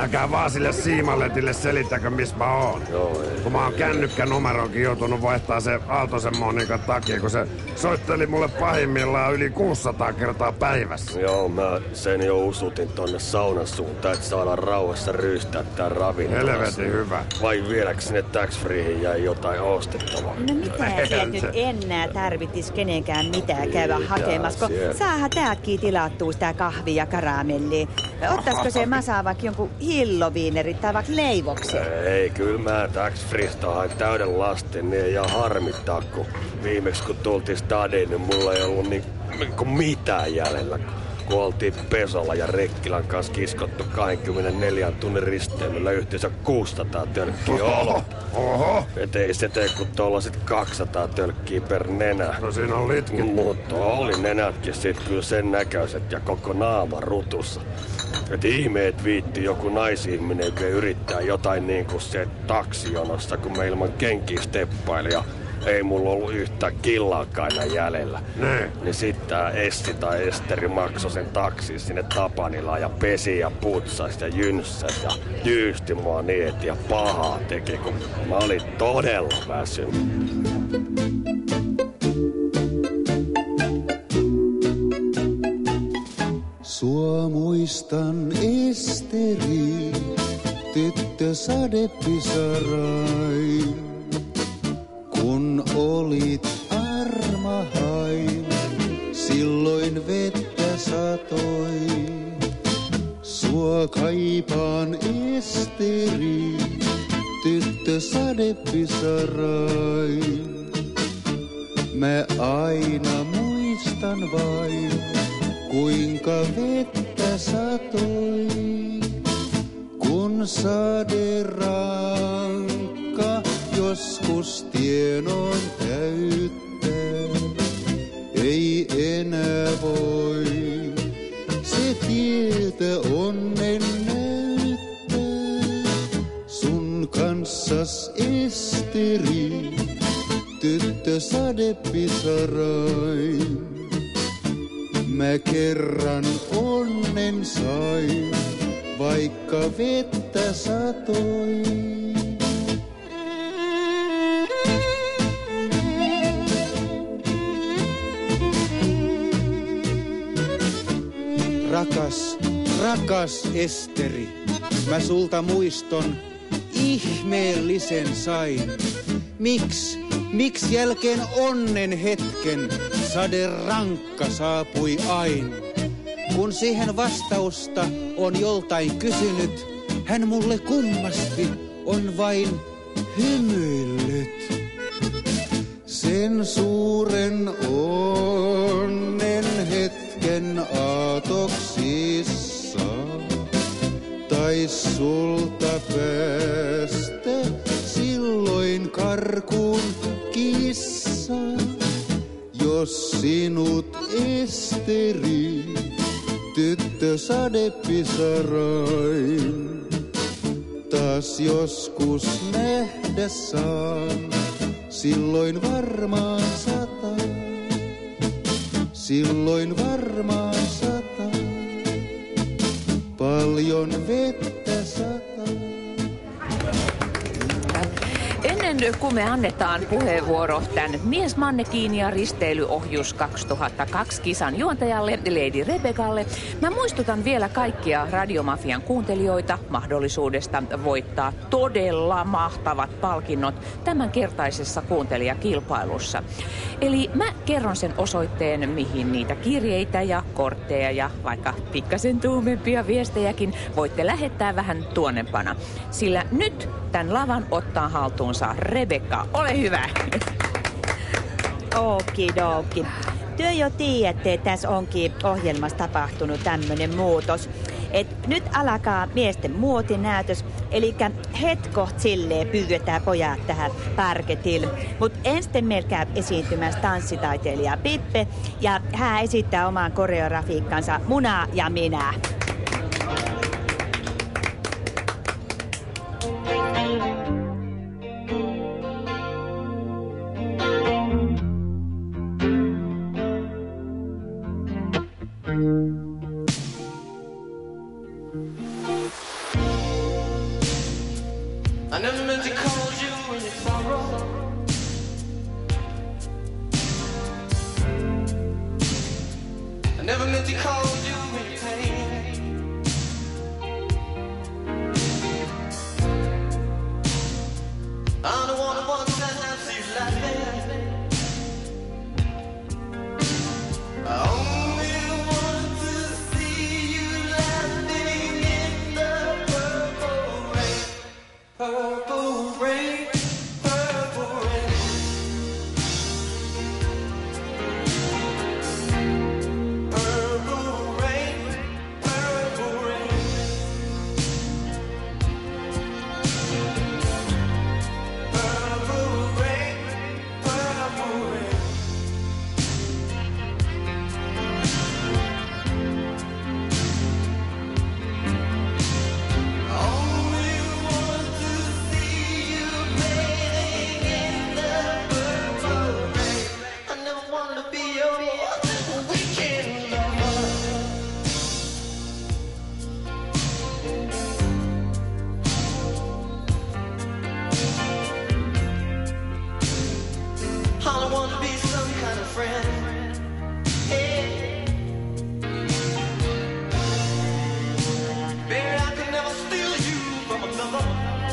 Älkää vaan sille Siimaletille selittäkö, missä mä oon. Joo, ei. Kun mä oon kännykkänumeronkin joutunut vaihtaa se Aaltosen Monikan takia, kun se soitteli mulle pahimmillaan yli kuusisataa kertaa päivässä. Joo, mä sen jo usutin tonne saunan suuntaan, että saadaan rauhassa ryystää tää ravintolassa. Helvetin hyvä. Vai vieläkö sinne tax freehin jäi jotain ostettavaa? No mitä se nyt enää tarvittis kenenkään mitään käydä Mitä hakemassa, kun siellä? saahan täälläkin tilattua sitä kahvia ja karamellia. Ottaisiko se Masa vaikka jonkun hilloviinerit tai vaikka leivoksen? Ei, kyllä mä tax freesta hain täyden lastin, niin ei ihan harmittaa, kun viimeksi kun tultiin stadiin, niin mulla ei ollut niin, niin mitään jäljellä. Kun oltiin Pesolla ja Rekkilän kanssa kiskottu kaksikymmentäneljä tunnin risteilyllä yhteensä kuusisataa tölkkiä olo. Oho! Et ei se tee, kun tollaset kaksisataa tölkkiä per nenä. No siinä on litki. Mutta oli nenätkin sit kyllä sen näköiset ja koko naama rutussa. Et ihmeet viitti joku naisihminen, joka yrittää jotain niin kuin se taksijonossa, kun me ilman kenkiä steppaili ja ei mulla ollut yhtään killaakaan enää jäljellä. Ne. Niin sit tää Essi tai Esteri maksoi sen taksin sinne Tapanilaan ja pesi ja putsas ja jynssäs ja jyysti mua niin, et ja pahaa teki, kun mä olin todella väsynyt. Sua muistan, Esteri, tyttö sadepisarain. Kun olit armahain, silloin vettä satoi. Sua kaipaan, Esteri, tyttö sadepisarain. Mä aina muistan vain, kuinka vettä satoi, kun sade rankka joskus tienoon täyttää. Ei enää voi se tietä onnen näyttää. Sun kanssas, Esteri, tyttö sadepisarain. Mä kerran onnen sain, vaikka vettä satoi. Rakas, rakas Esteri, mä sulta muiston ihmeellisen sain. Miks, miks jälkeen onnen hetken sade rankka saapui ain? Kun siihen vastausta on joltain kysynyt, hän mulle kummasti on vain hymyillyt. Sen suuren onnen hetken aatoksissa tais sulta päästä silloin karkuun kissa. Jos sinut, Esteri, tyttö sadepisarain, taas joskus nähdä saan, silloin varmaan sata, silloin varmaan sata, paljon vettä sata. Ennen kuin me annetaan puheenvuoro tämän Mies Mannekiin ja risteilyohjus kaksituhattakaksi kisan juontajalle Lady Rebekalle, mä muistutan vielä kaikkia Radiomafian kuuntelijoita mahdollisuudesta voittaa todella mahtavat palkinnot tämänkertaisessa kuuntelijakilpailussa. Eli mä kerron sen osoitteen, mihin niitä kirjeitä ja kortteja ja vaikka pikkasen tuumempia viestejäkin voitte lähettää vähän tuonnempana. Sillä nyt tämän lavan ottaa haltuunsa Rebekka. Ole hyvä! Okidoki. Työ jo tiedätte, että tässä onkin ohjelmassa tapahtunut tämmönen muutos. Et nyt alkaa miesten muotinäytös, eli hetkoht silleen pyydetään pojat tähän parketille. Mut ensin meillä käy esiintymässä tanssitaiteilija Pippe, ja hän esittää oman koreografiikkansa Muna ja minä. meant to call you in your sorrow. I never meant to call you in your pain. I'm the one who wants to have you laughing. I only want to see you laughing in the purple rain. Purple rain, purple rain. Purple rain, purple rain. Purple rain, purple rain. Only want to see you bathing in the purple rain. I never wanted to be your weekend lover. I don't want to be some kind of friend. Hey. Baby, I could never steal you from another.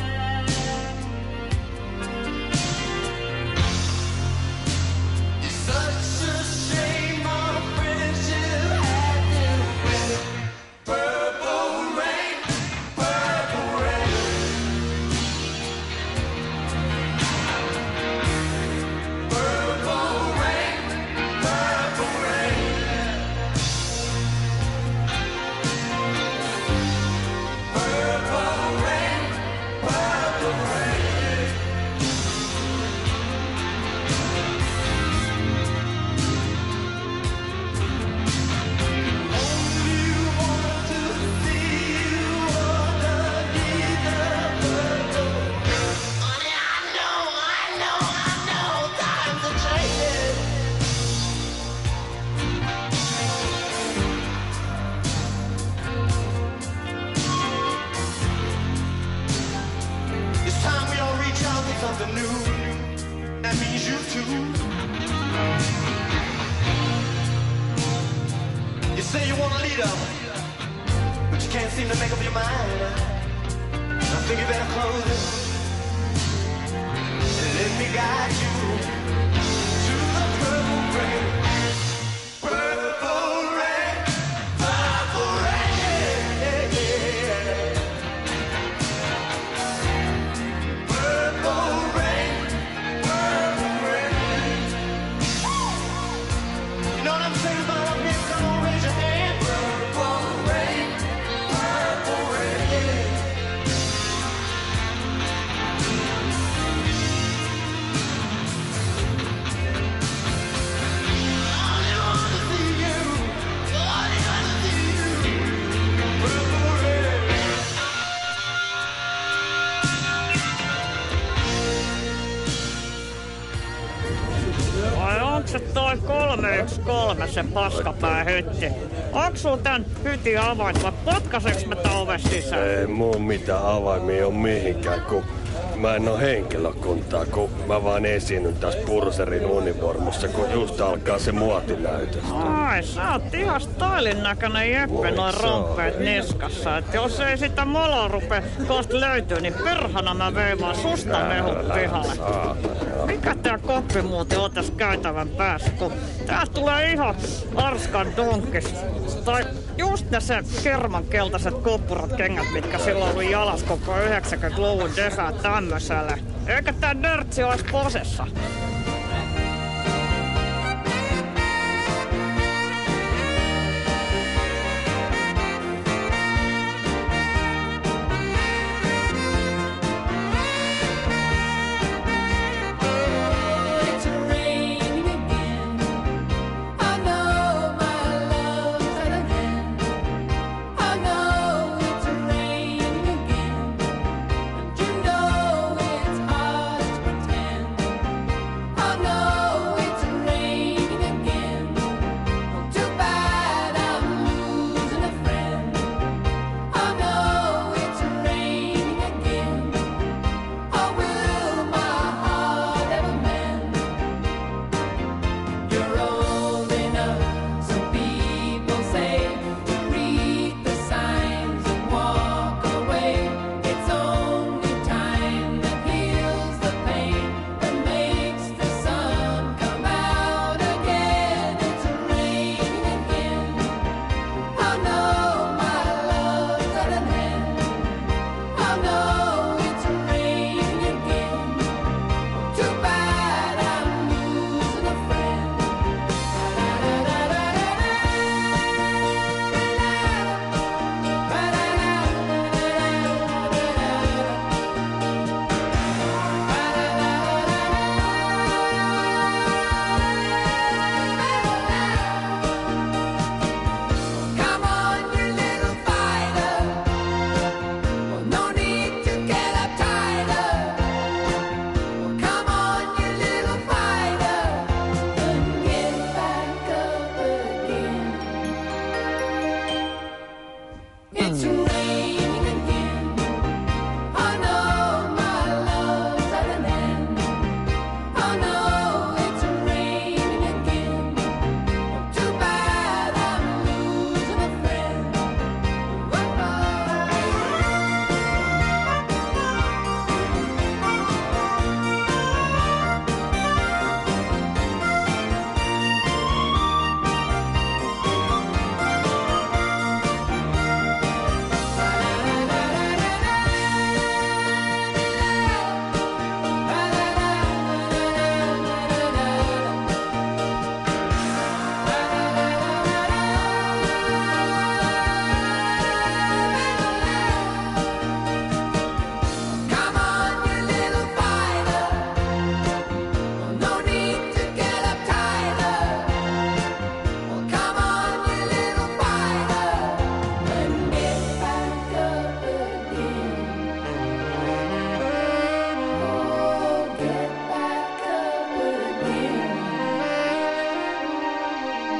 It's such a shame our friendship had to end. Purple rain, purple rain. Purple rain, purple rain. Purple rain, purple rain. Only want to see you underneath the purple rain. Honey, I know, I know, I know, times are changing. It's time we all reach out to something new. That means you too. You say you want a leader, but you can't seem to make up your mind. I think you better close it and let me guide you to the purple rain. Purple rain, purple rain. Purple rain, purple rain. You know what I'm saying about up here? Come on, raise your hand. Purple rain, purple rain. I want to see you. I want to see you. Purple rain. Vai onks se toi kolme yksi kolme se paskapää hytti? Onks sulla tän hytin avain vai potkaseks mä tän oven sisään? Ei muu mitään avaimia on mihinkään, kun mä en oo henkilökuntaa, kun mä vaan esiinnyn tässä Purserin univormussa, kun just alkaa se muotinäytös. Ai, sä oot ihan stylin näköinen jeppe noin rompeet niskassa. Et jos ei sitä moloa rupe kosta löytyy, niin perhana mä veivaan susta mehut pihalle. Mikä tää koppi muuten on tässä käytävän päässä, kun täältä tulee ihan arskan donkis. Tai just ne se kerman keltaiset koppurat kengät, mitkä silloin oli jalas koko yhdeksänkymmentäluvun desää tämmöiselle. Eikä tää nörtsi ois posessa. It's raining again. I know my love's at an end. I know it's raining again. And you know it's hard to pretend.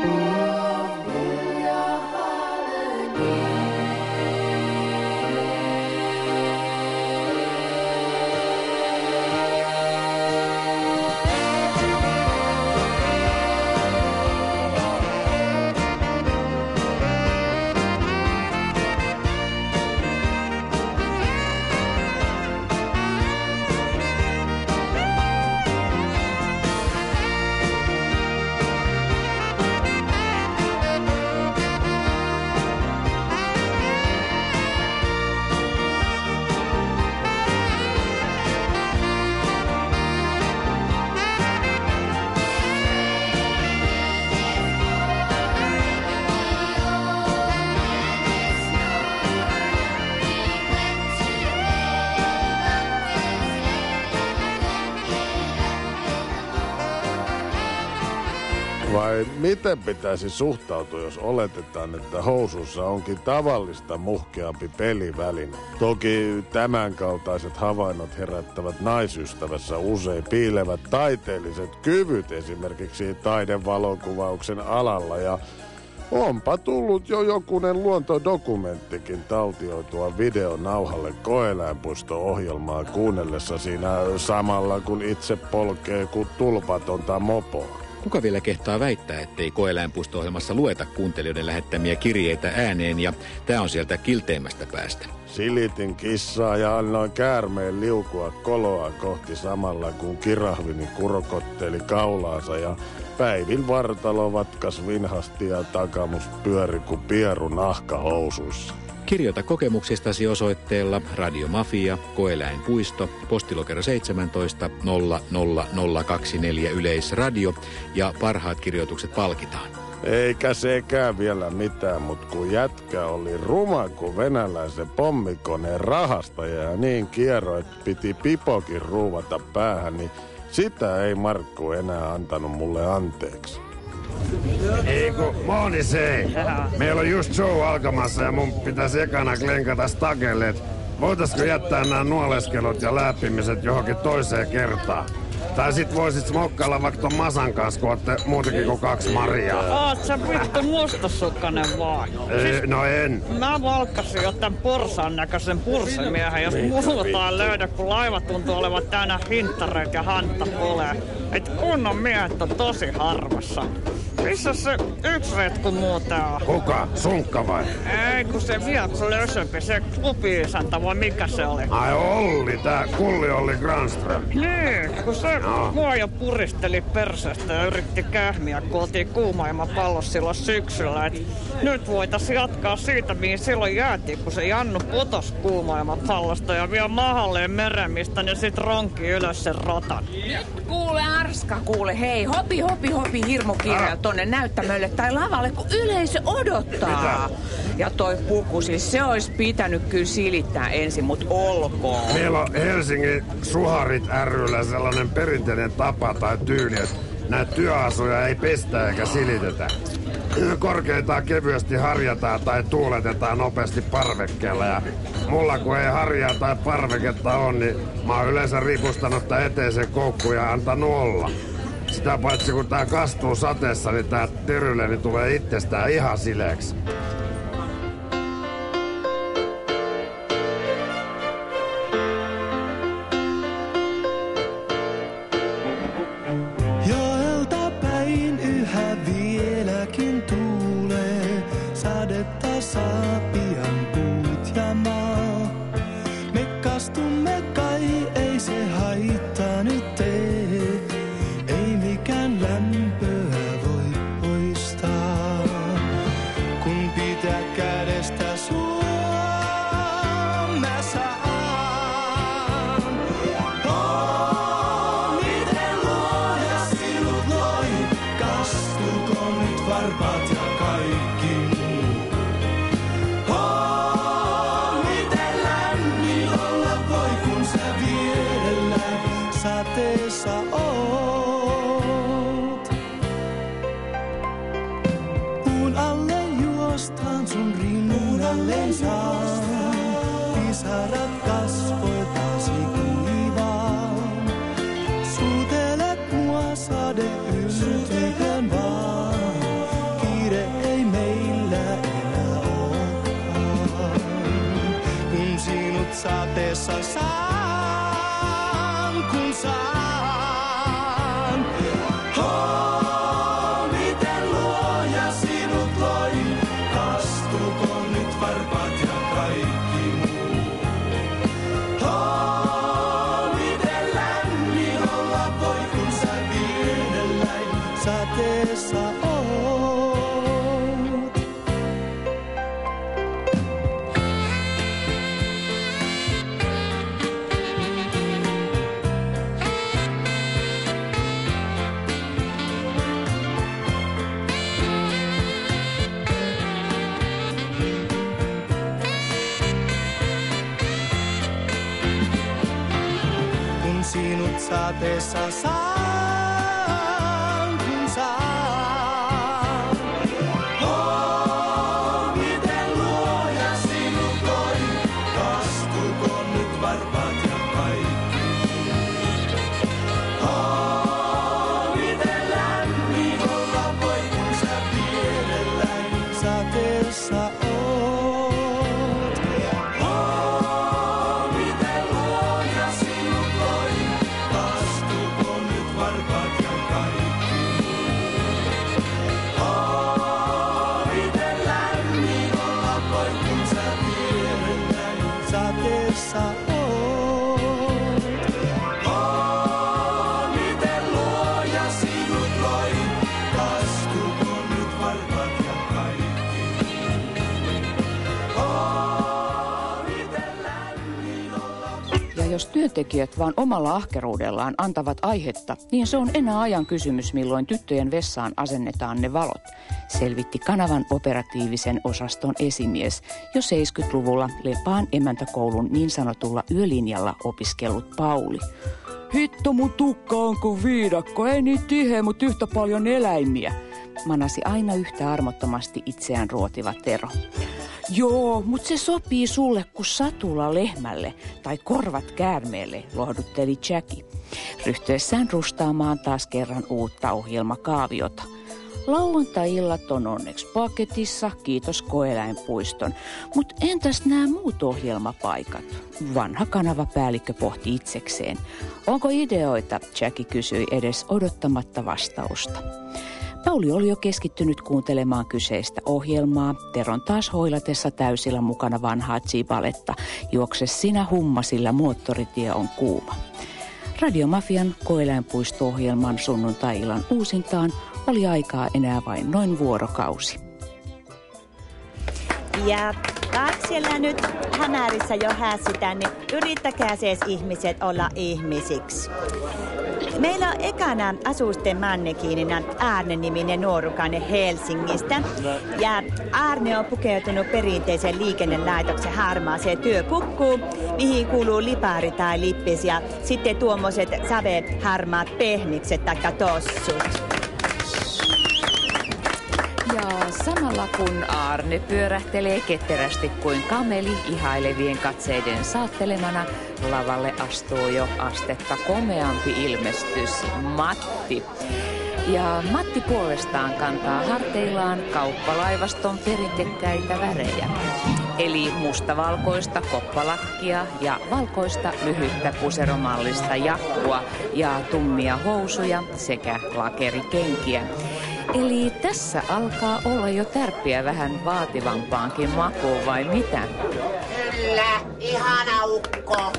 Vai miten pitäisi suhtautua, jos oletetaan, että housussa onkin tavallista muhkeampi peliväline? Toki tämänkaltaiset havainnot herättävät naisystävässä usein piilevät taiteelliset kyvyt esimerkiksi taidevalokuvauksen alalla ja onpa tullut jo jokunen luontodokumenttikin taltioitua videonauhalle koeläinpuisto-ohjelmaa kuunnellessa siinä samalla kun itse polkee kuin tulpatonta mopoa. Kuka vielä kehtaa väittää, ettei koeläinpuisto-ohjelmassa lueta kuuntelijoiden lähettämiä kirjeitä ääneen, ja tämä on sieltä kilteimmästä päästä. Silitin kissaa ja annoin käärmeen liukua koloa kohti samalla, kun kirahvini kurkotteli kaulaansa ja Päivin vartalo vatkas vinhasti ja takamus pyöri kuin pieru nahkahousuissa. Kirjoita kokemuksistasi osoitteella Radio Mafia, Koeläinpuisto, postilokero seitsemäntoista nolla nolla nolla kaksikymmentäneljä Yleisradio ja parhaat kirjoitukset palkitaan. Eikä sekään vielä mitään, mutta kun jätkä oli ruma kuin venäläisen pommikoneen rahastaja ja niin kierro, että piti pipokin ruuvata päähän, niin sitä ei Markku enää antanut mulle anteeksi. Ei kun, Moni se. Meillä on just show alkamassa ja mun pitäisi ekana klenkata stagelle, et voitaisko jättää nämä nuoleskelut ja läppimiset johonkin toiseen kertaan? Tai sit voisit smokkailla vaikka ton Masan kanssa, kun ootte muutenkin kuin kaksi Mariaa. Oot sä vittu mustasukkanen vaan. Ei, no en. Mä valkkasin jo tän porsan näköisen purssemiehen, jos multaan löydä, kun laiva tuntuu olevan täynnä hinttareita ja hanttapulee. Et kunnon miehet on tosi harvassa. Missä se yksi retku muuten on? Kuka? Sunkka vai? Ei, kun se vielä lösömpi, se klubi-isäntä vai mikä se oli? Ai Olli, tää Kulli Olli Granström. Niin, kun se no. mua jo puristeli perseestä ja yritti kähmiä, kun oltiin kuumailman pallossa silloin syksyllä. Et nyt voitais jatkaa siitä, mihin silloin jäätiin, kun se Jannu putos kuumailman pallosta ja vielä mahalleen meremistä, niin sit ronki ylös sen rotan. Kuule Arska, kuule hei, hopi hopi hopi hirmukiireellä tonne näyttämölle tai lavalle, kun yleisö odottaa. Mitä? Ja toi puku, siis se olisi pitänyt kyllä silittää ensin, mut olkoon. Meillä on Helsingin Suharit ry:llä sellainen perinteinen tapa tai tyyli, että näitä työasuja ei pestä eikä silitetä. Korkeintaan kevyesti harjataan tai tuuletetaan nopeasti parvekkeella ja mulla kun ei harjaa tai parveketta on, niin mä oon yleensä ripustanut tää eteisen koukkuun ja antanut olla. Sitä paitsi kun tää kastuu sateessa, niin tää teryleni tulee itsestään ihan sileeksi. Joelta päin yhä vieläkin tuulee, sadetta saa pian puut ja maa. Me kastumme kai, ei se haittaa nyt tee, ei mikään lämpöä voi poistaa. Kun pitää kädestä sua, mä saan. Oh, miten luoja sinut loi, kastuko nyt varpaat ja kaikki muu. Oh, miten lämmin olla voi, kun sä vierellä sateessa oot. Puun alle juostaan sun rinnalleen saan, pisarat kasvoiltasi kuivaan. Suutelet mua sade yltyhän vaan, sateessa saan kun saan. Oh, miten luoja sinut loi, kastukoon nyt varpaat ja kaikki. Oh, miten lämmin olla voi, kun sä pienelläin sateessa oot. Oh, miten luoja sinut loi, kastukoon nyt varpaat ja kaikki. Oh, miten lämmin olla voi, kun sä pienelläin sateessa oot. Oh, miten luoja sinut loi, kastukoon nyt varpaat ja kaikki. Oh, miten lämmin olla. Ja jos työntekijät vaan omalla ahkeruudellaan antavat aihetta, niin se on enää ajan kysymys, milloin tyttöjen vessaan asennetaan ne valot, selvitti kanavan operatiivisen osaston esimies jo seitsemänkymmentäluvulla Lepaan emäntäkoulun niin sanotulla yölinjalla opiskellut Pauli. Hitto mun tukka onko viidakko, ei niin tiheä, mut yhtä paljon eläimiä, manasi aina yhtä armottomasti itseään ruotiva Tero. Joo, mut se sopii sulle kuin satula lehmälle tai korvat käärmeelle, lohdutteli Jackie, ryhtyessään rustaamaan taas kerran uutta ohjelmakaaviota. Lauantai-illat on onneksi paketissa, kiitos Koeläinpuiston. Mut entäs nämä muut ohjelmapaikat? Vanha kanavapäällikkö pohti itsekseen. Onko ideoita? Jackie kysyi edes odottamatta vastausta. Pauli oli jo keskittynyt kuuntelemaan kyseistä ohjelmaa, Teron taas hoilatessa täysillä mukana vanhaa Zibaletta. Juokse sinä humma, sillä moottoritie on kuuma. Radiomafian Koeläinpuisto-ohjelman sunnuntai-illan uusintaan oli aikaa enää vain noin vuorokausi. Ja taas siellä nyt hämärissä jo hässytään, niin yrittäkää siis ihmiset olla ihmisiksi. Meillä on ekana asusten mannekiinina Aarne-niminen nuorukainen Helsingistä. Ja Aarne on pukeutunut perinteisen liikennelaitoksen harmaaseen työpukkuun, mihin kuuluu lipari tai lippis ja sitten tuommoiset saveharmaat pehnikset taikka tossut. Ja samalla kun Aarne pyörähtelee ketterästi kuin kameli ihailevien katseiden saattelemana, lavalle astuu jo astetta komeampi ilmestys, Matti. Ja Matti puolestaan kantaa harteillaan kauppalaivaston perintekkäitä värejä. Eli mustavalkoista koppalakkia ja valkoista lyhyttä puseromallista jakkua ja tummia housuja sekä lakerikenkiä. Eli tässä alkaa olla jo tärppiä vähän vaativampaankin makuun, vai mitä? Kyllä, ihana ukko.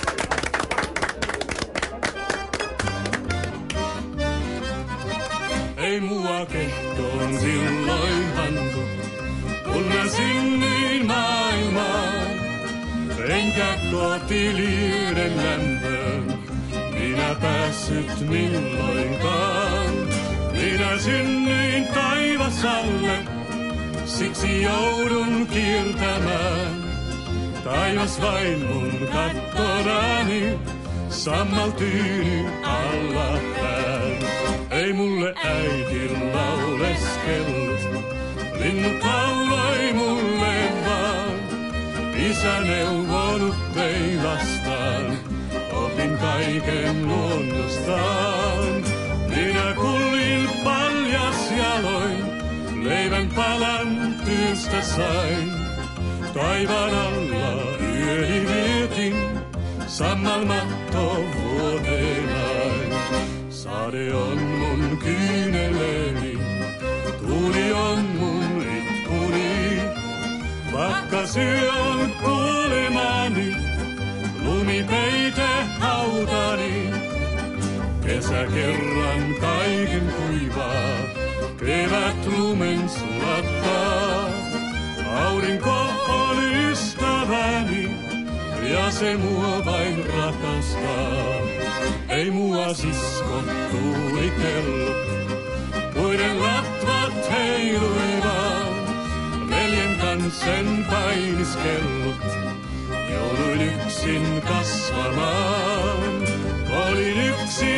Ei mua kehtoon silloin pantu, kun mä synnyin maailmaan. Enkä kotiliyden lämpöön minä päässyt milloinkaan. Minä synnyin taivasalle, siksi joudun kiertämään. Taivas vain mun kattonani, sammaltyyny alla pään. Ei mulle äiti lauleskellut, linnut lauloi mulle vaan. Isä neuvonut ei vastaan, opin kaiken luonnostaan. Minä kuljin paljas jaloin, leivän palan työstä sain. Taivaan alla yöni vietin, sammalmatto vuotenain. Sade on mun kyyneleeni, tuuli on mun itkuni. Pakkasyö on kuolemani, lumipeite hautani. Kesä kerran kaiken kuivaa, kevät lumen sulattaa. Aurinko on ystäväni, ja se mua vain rakastaa. Ei mua sisko tuulitellut, puiden latvat heiluivat. Veljen kanssen painiskellut, jouduin yksin kasvamaan. Olin yksin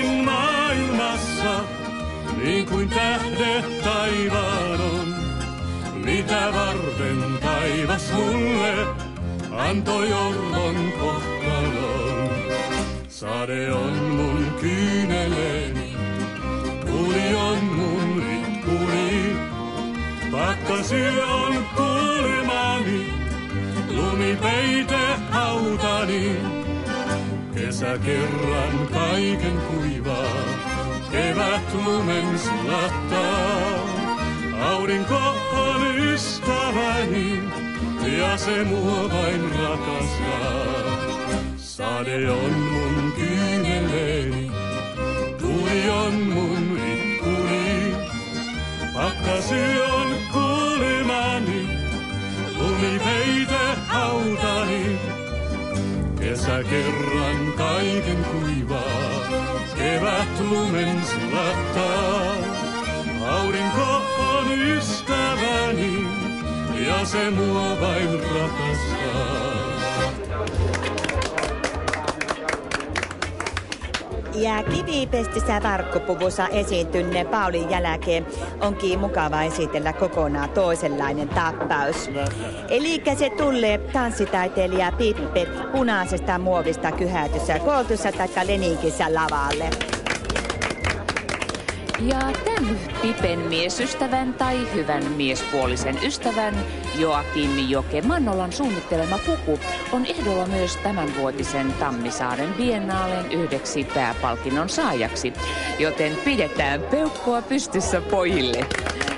kuin tähdet taivaan on. Mitä varten taivas mulle antoi orvon kohtalon. Sade on mun kyyneleeni, tuuli on mun rippuni. Pakkasyö on kuolemani, lumipeite hautani. Kesä kerran kaiken kuivaa, kevät lumen sulattaa. Aurinko on ystäväni ja se mua vain rakastaa. Sade on mun kyyneleeni, tuuli on mun itkuni. Pakkasyö on kuolemani, lumipeite hautani. Kesä kerran kaiken kuivaa, kevät lumen sulattaa. Aurinko on ystäväni ja se mua vain rakastaa. Ja kivipestissä varkkopuvussa esiintynne Paulin jälkeen onkin mukava esitellä kokonaan toisenlainen tappaus. Eli se tulee tanssitaiteilija Pippe punaisesta muovista kyhätyssä koulutussa taikka Leninkissä lavalle. Ja tämän Pipen miesystävän tai hyvän miespuolisen ystävän Joakim Joke Mannolan suunnittelema puku on ehdolla myös tämänvuotisen Tammisaaren biennaalen yhdeksi pääpalkinnon saajaksi, joten pidetään peukkua pystyssä pojille.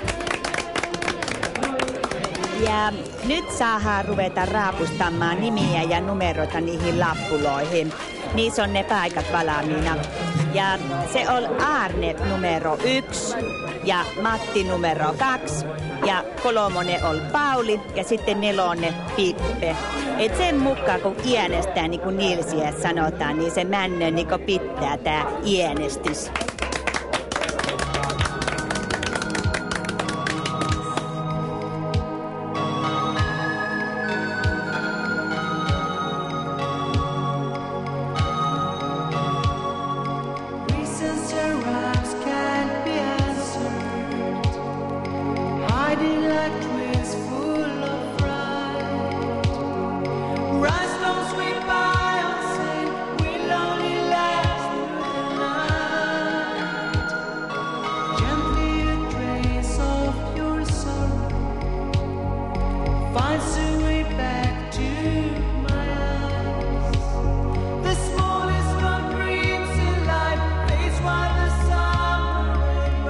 Ja nyt saadaan ruveta raapustamaan nimiä ja numeroita niihin lappuloihin. Niissä on ne paikat valmiina. Ja se on Aarne numero yksi ja Matti numero kaksi ja kolmonen on Pauli ja sitten nelonen Pippe. Et sen mukaan kun iänestää niin kuin Nilsiä sanotaan, niin se männö niin kuin pitää tää iänestys. Reasons arise can't be answered. Hiding like twins full of fright. Rhinestones sweep by unseen. We'll only last through the night. Gently a trace of your sorrow finds a way back to my eyes. The smallest of dreams in life fades while the summer rain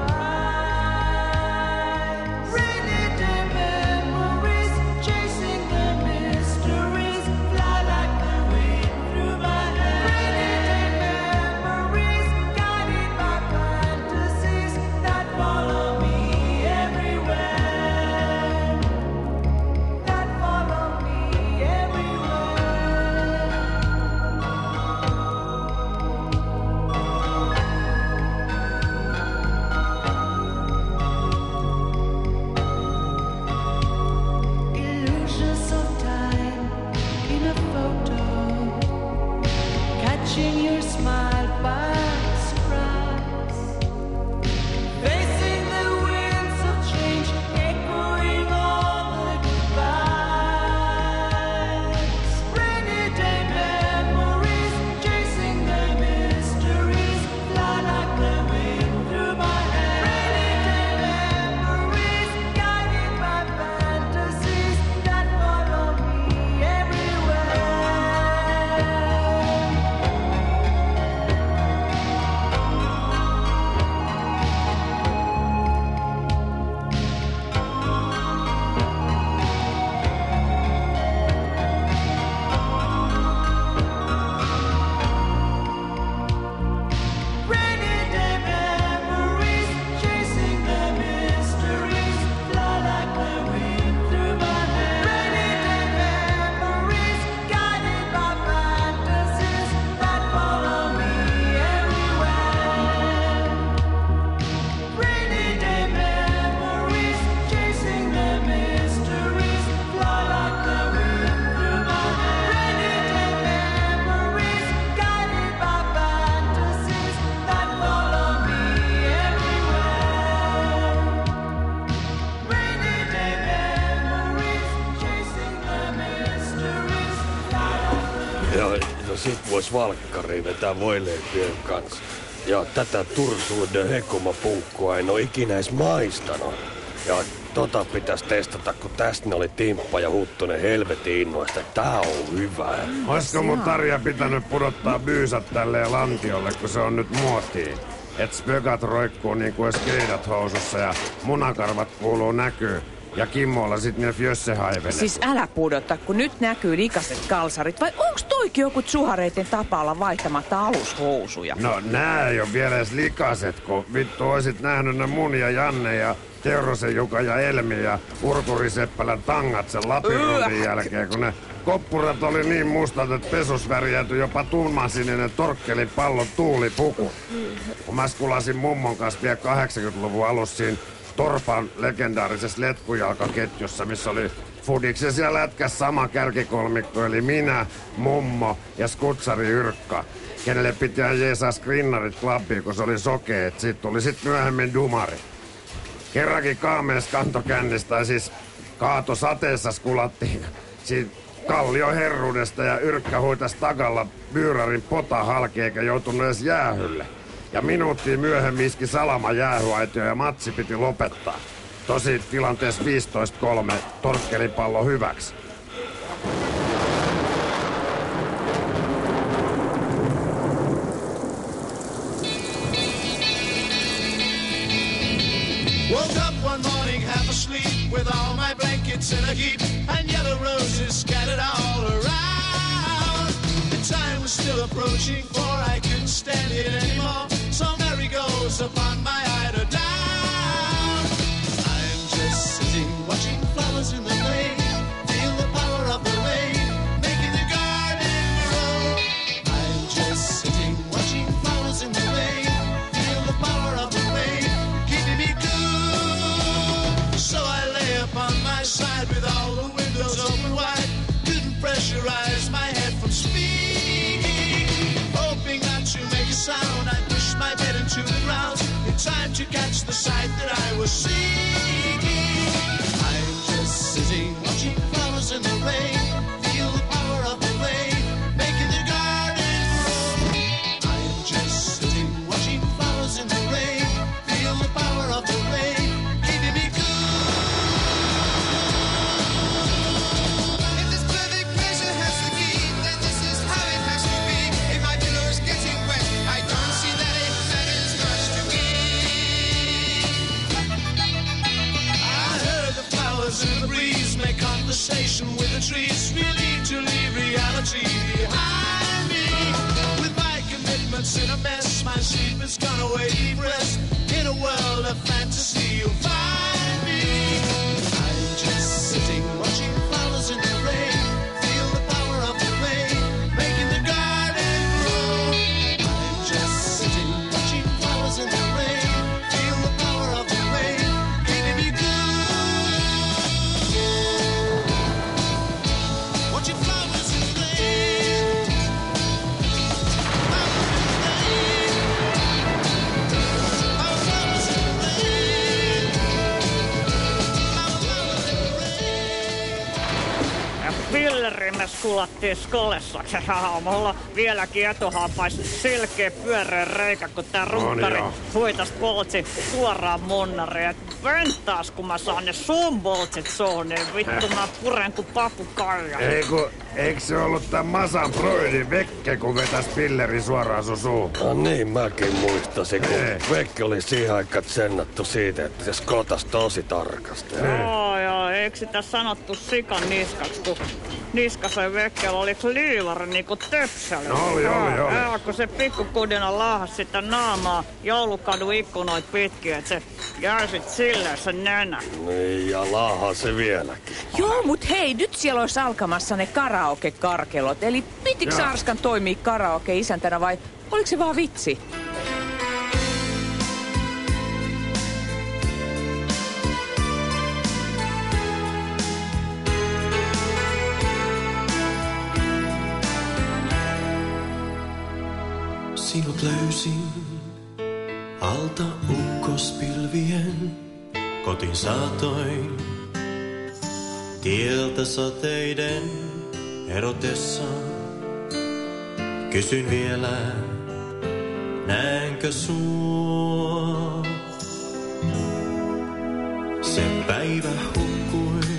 rise. Rainy day memories chasing the mysteries fly like the wind through my hands. Rainy day memories guided by fantasies that follow me everywhere. That follow sit vois valkkariin vetää voileipien kanssa. Ja tätä Tursuuden hekumapunkkua en oo ikinä edes maistanut. Ja tota pitäis testata, kun tästä oli Timppa ja Huttunen helvetin innoista. Tää on hyvä. Oisko mun Tarja pitänyt pudottaa byysat tälleen lantiolle, kun se on nyt muotiin? Et spögat roikkuu niinku ees keidat housussa ja munakarvat kuuluu näkyy. Ja Kimmolla sit ne fjössehaivenet. Siis älä pudota, kun nyt näkyy likaset kalsarit. Vai onks toikin joku tsuhareiden tapa olla vaihtamatta alushousuja? No nää ei oo vielä edes likaset, kun vittu oisit nähnyt ne mun ja Janne ja Teurosen Juka ja Elmi ja Urkuri Seppälän tangat sen Lapin jälkeen, kun ne koppurat oli niin mustat, että pesus värjäytyi jopa tummansininen torkkelin pallon tuulipuku. Kun mä skulasin mummon kanssa vielä kahdeksankymmentäluvun alussa siinä Torpan legendaarisessa letkujalkaketjussa, missä oli Fudiksen siellä lätkäs sama kärkikolmikko, eli minä, mummo ja skutsari Yrkka, kenelle pitää jeesaa skrinnarit klubbiin, kun se oli sokeet. Siitä tuli sit myöhemmin dumari. Kerrankin kaamees kantokännistä, tai siis kaato sateessa skulattiin siitä Kallio herruudesta ja Yrkkä huitas takalla Byyrarin pota halki eikä joutunut edes jäähylle. Ja minuuttiin myöhemmin iski Salama jäähyaitio ja matsi piti lopettaa. Tosi tilanteessa viisitoista kolme torkkelipallo hyväksi. Woke up one morning half asleep with all my blankets in a heap and yellow roses scattered all around. The time was still approaching, for I couldn't stand it anymore. So Mary goes upon my eider down. I'm just sitting watching flowers in the rain, feel the power of the rain making the garden grow. I'm just sitting watching flowers in the rain, feel the power of the rain keeping me cool. So I lay upon my side with all the windows open wide, couldn't pressurize my head from speaking, hoping not to make a sound. I pushed my bed into the ground in time to catch the sight that I was seeking. I'm just sitting watching flowers in the rain, feel the power of the rain making the garden grow. I'm just sitting watching flowers in the rain, feel the power of the rain keeping me cool. If this perfect measure has to be, then this is how it has to be. If my pillow is getting wet, I don't see that it matters much to me. I heard the flowers in the breeze make conversation with the trees, relieved to leave reality behind me. With my commitments in a mess, my sleep has gone away, deep rest. In a world of fantasy, you'll find me. I'm just sitting watching flowers in the rain, feel the power of the rain making the garden grow. I'm just sitting watching flowers in the rain, feel the power of the rain keeping me cool. Watching flowers in the rain, flowers in the rain, Ja pilleri me skulattiin skolessa. Mulla vieläkin etuhaapais selkeä pyöreä reikä, kun tää runkkari joo. huitas boltsi suoraan munnariin. Et venttaas, kun mä saan ne sun boltsit suun, niin vittu mä puren ku papukaija. Ei ku, eikö se ollut tän Masan Broidin Vekke, kun vetäs pilleri suoraan sun suuhun? No niin, mäkin muistasin, kun Ei. Vekke oli siihen aikaan tsennattu siitä, että se skotas tosi tarkasti. Joo, joo, eikö sitä sanottu sikan niskaksi, kun niskasen Vekkellä oliks liivari niinku töpsely? No oli, oli, oli. Joo, kun se pikkukudina laahas sitä naamaa joulukadun ikkunoit pitkin, et se jäi sit silleen se nenä. Niin, ja laahaa se vieläkin. Joo, mut hei, nyt siellä olisi alkamassa ne karaoke-karkelot. Eli pitikö Joo. Arskan toimii karaoke-isäntänä vai oliko se vaan vitsi? Sinut löysin alta ukkospilvien, kotiin saatoin tieltä sateiden erotessa. Kysyn vielä, näenkö sua? Se päivä hukkui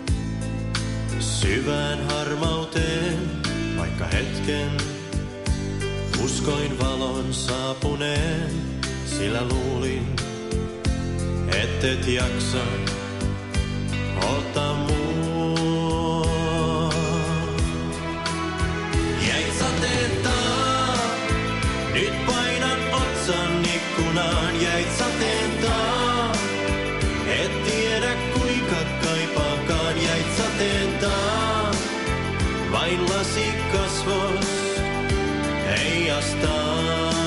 syvään harmauteen, vaikka hetken uskoin valon saapuneen, sillä luulin, ettet jaksa ottaa mua. Jäit sateen taa, nyt painan otsan ikkunaan, jäit sateen taa. Et tiedä kuinka kaipaakaan, jäit sateen taa. Vain lasi kasvos heijastaa.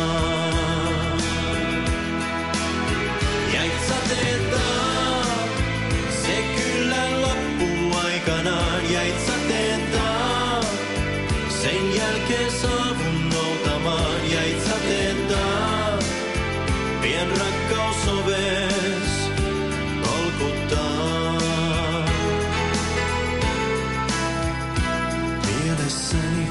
Jäit sateen taa, se kyllä loppuu aikanaan. Jäit sateen taa, sen jälkeen saavun noutamaan. Jäit sateen taa, pien rakkaus oves kolkuttaa. Mielessäni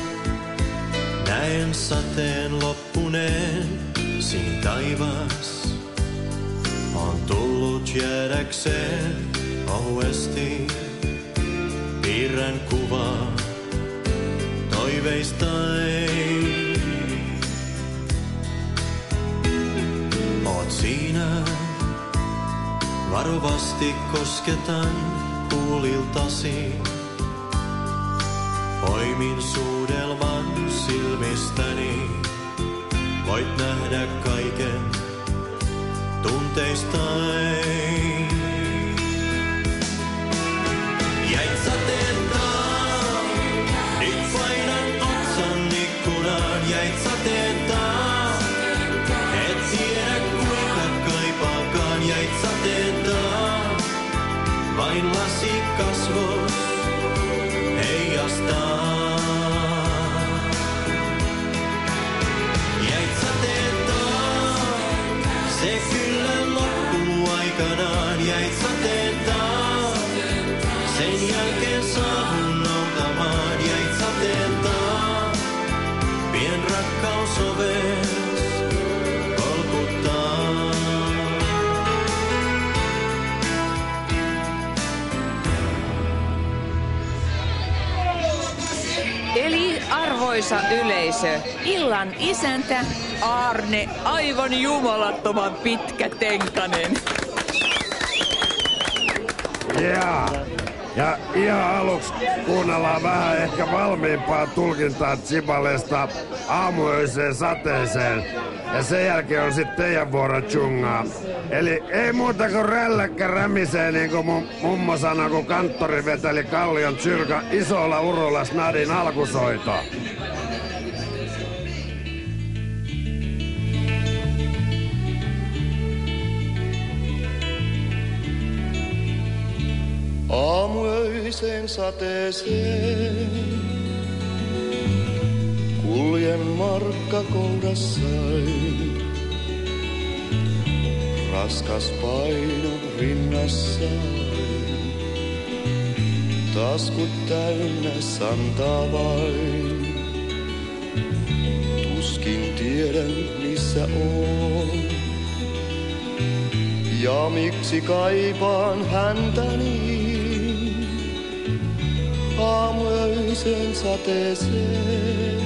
näen sateen loppuneen, siin taivas on tullut jäädäkseen. Ohuesti piirrän kuvaa toiveistain. Oot siinä, varovasti kosketan huuliltasi. Poimin suudelman silmistäni, voit nähdä kaiken tunteistain. Jäit sateen taa, nyt painan otsan ikkunaan. Jäit sateen taa, et tiedä kuinka kaipaakaan. Jäit sateen taa, vain lasi kasvos heijastaa. Jäit sateen taa, se kyllä loppuu aikanaan. Jäit sateen taa, sen jälkeen saavun noutamaan. Jäit sateen taa, pien rakkaus oves kolkuttaa. Eli arvoisa yleisö, illan isäntä Aarne, aivan jumalattoman pitkätenkanen. Jaa. Ja ihan aluksi kuunnellaan vähän ehkä valmiimpaa tulkintaa Tsibalesta Aamuyöiseen sateeseen. Ja sen jälkeen on sitten teidän vuoro tjungaa. Eli ei muuta kuin rälläkkä rämisee, niin kuin mun mummo sanoi, kun kanttori veteli Kallion Tsyrka isolla urulla snadin alkusoitoa. Aamuyöiseen sateeseen kuljen markka kourassain. Raskas paino rinnassaan, taskut täynnä santaa vain. Tuskin tiedän missä oon ja miksi kaipaan häntä niin. Aamuyöiseen sateeseen,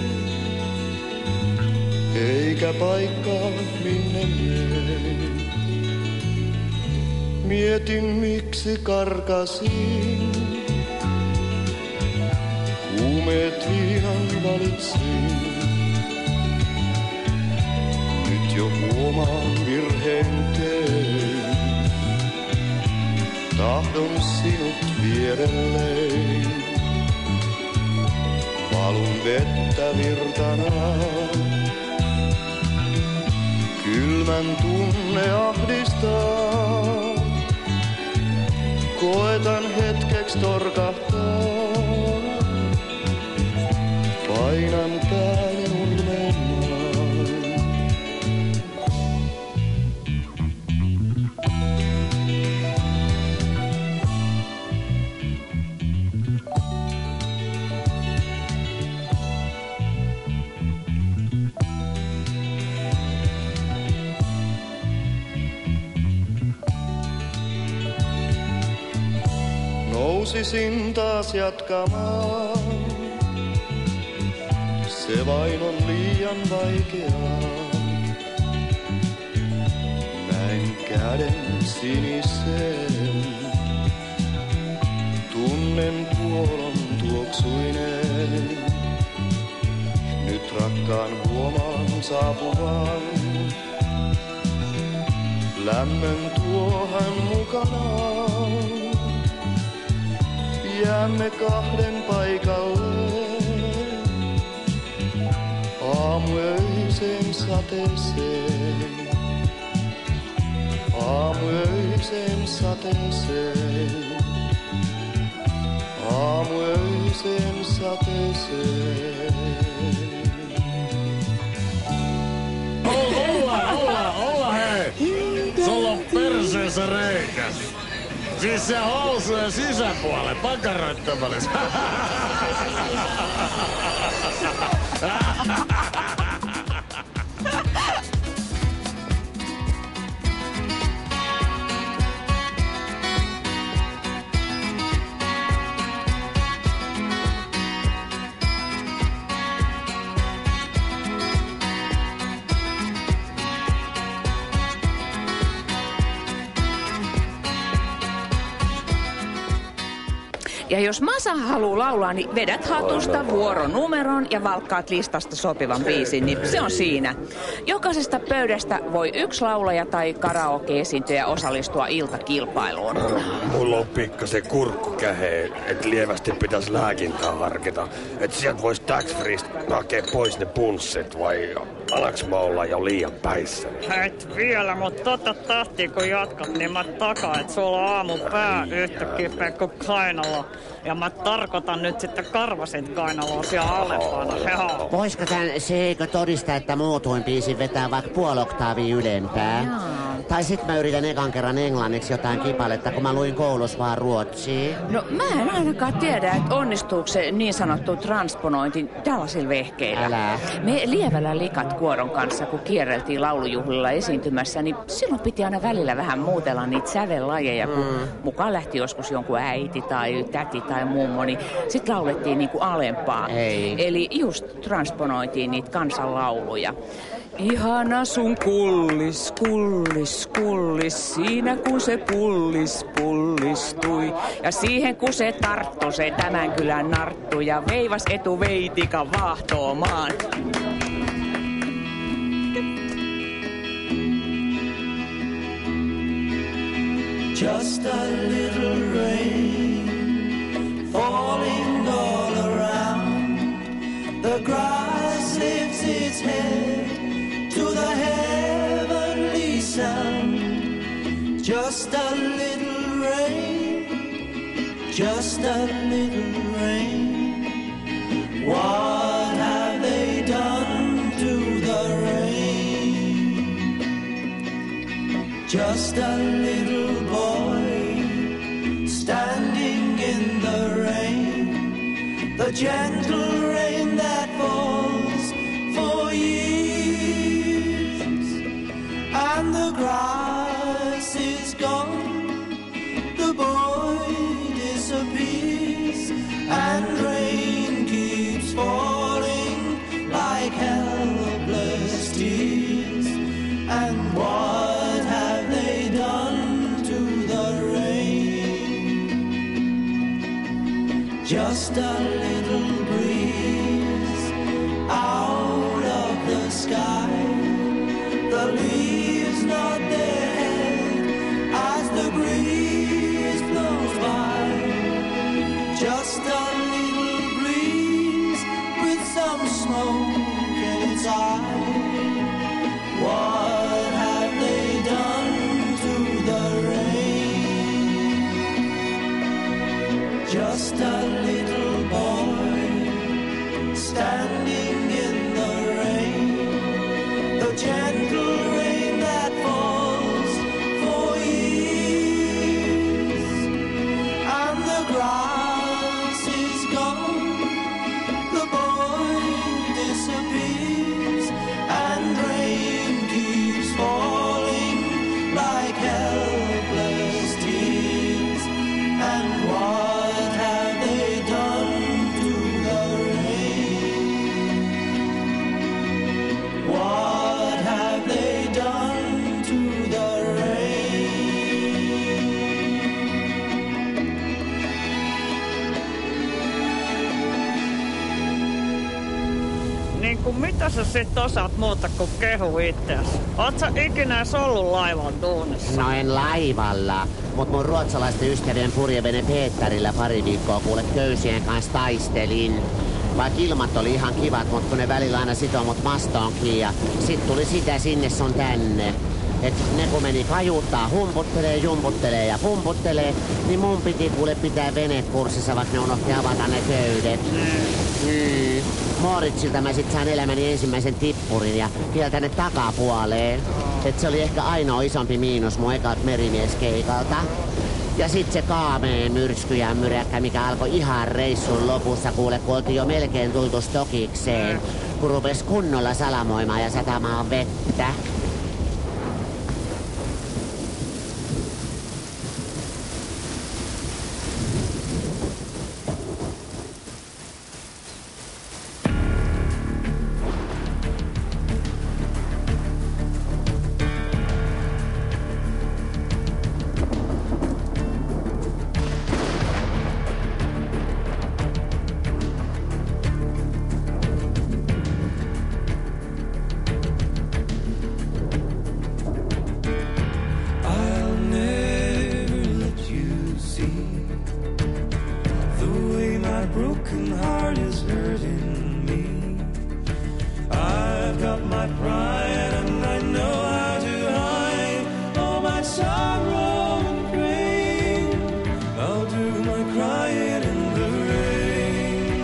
eikä paikkaa minne menen. Mietin miksi karkasin, kuumeet viinan valitsin. Nyt jo huomaan virheen tein, tahdon sinut vierelleen. Valun vettä virtanaan, kylmän tunne ahdistaa. Koetan hetkeks torkahtaa, painan päälle nurmen maan. nousisin taas jatkamaan. Se vain on liian vaikeaa. Näin käden sinisen. Tunnen puolon tuoksuinen. Nyt rakkaan huomaan saapuvan. Lämmön tuohan mukanaan. Jäämme kahden paikalle. Aamuyöiseen sateeseen. Aamuyöiseen sateeseen. Aamuyöiseen sateeseen. Olla, olla, olla hei! Sulla on perseessä reikä. Siis se housujen sisäpuolelle, pakaroitten välissä. Ja jos Masa haluaa laulaa, niin vedät hatusta vuoronumeron ja valkkaat listasta sopivan biisin, niin se on siinä. Jokaisesta pöydästä voi yksi laulaja tai karaoke-esiintyjä osallistua iltakilpailuun. Mulla on pikkasen kurkkukähe, että lievästi pitäisi lääkintää harkita. Että sieltä voisi tax-freesta hakea pois ne punssit, vai alaks mä olla jo liian päissä? Et vielä, mutta tota tahtia kun jatkat, niin mä takaan, että sulla on aamu pää yhtä kipeä kuin kainalo. Ja mä tarkoitan nyt sitten karvasit kainaloa siellä alempana. Heho. Voisiko tän Seikö todistaa, että muutuin biisin vetää vaikka puoli oktaavia ylempää? Jaa. Tai sit mä yritän ekan kerran englanniksi jotain kipaletta, kun mä luin koulussa vaan ruotsia. No mä en ainakaan tiedä, että onnistuuko se niin sanottu transponointi tällaisilla vehkeillä. Älä. Me Lievällä likat kuoron kanssa, kun kierreltiin laulujuhlilla esiintymässä, niin silloin piti aina välillä vähän muutella niitä sävellajeja, kun mm. mukaan lähti joskus jonkun äiti tai täti tai mummo, niin sit laulettiin niinku alempaa. Ei. Eli just transponoitiin niitä kansanlauluja. Ihana sun kullis, kullis, kullis, siinä kun se pullis, pullistui. Ja siihen kun se tarttu, se tämän kylän narttu ja veivas etuveitika vahtoomaan. Just a little rain falling all around. The grass lifts its head to the heavenly sound. Just a little rain, just a little rain. What have they done to the rain? Just a little boy standing in the rain, the gentle rain that falls for years, and the grass is gone, the boy disappears, and rain keeps falling like helpless tears. And what have they done to the rain? Just a little breeze out of the sky, the leaves nod their head as the breeze blows by. Just a little breeze with some smoke in its eye. What have they done to the rain? Just a little boy standing in the rain, the gentle rain that falls for years, and the grass is gone, the boy disappears, and rain keeps falling like helpless tears. And what niin kuin mitä sä sit osaat muuta kuin kehu itseäsi? Oot sä ikinä edes ollut laivan duunissa? No en laivalla, mut mun ruotsalaisten ystävien purjevene Peetterillä pari viikkoa kuule köysien kanssa taistelin. Vaikka ilmat oli ihan kivat, mut kun ne välillä aina sitoo mut mastoon kiinni ja sit tuli sitä sinne sun tänne. Et ne kun meni kajuuttaa, humputtelee, jumputtelee ja pumputtelee, niin mun piti kuule pitää venekurssissa, vaikka ne unohti avata ne köydet. Mm. Moritsilta mä sit saan elämäni ensimmäisen tippurin ja kieltä ne takapuoleen. Et se oli ehkä ainoa isompi miinus mun ekalta merimieskeikalta. Ja sit se kaameen myrsky ja myräkkä, mikä alkoi ihan reissun lopussa, kuule, kun oltiin jo melkein tultu stokikseen, kun rupes kunnolla salamoimaan ja satamaan vettä. I'll never let you see the way my broken heart is hurting me. I've got my pride and I know how to hide all my sorrow and pain. I'll do my crying in the rain.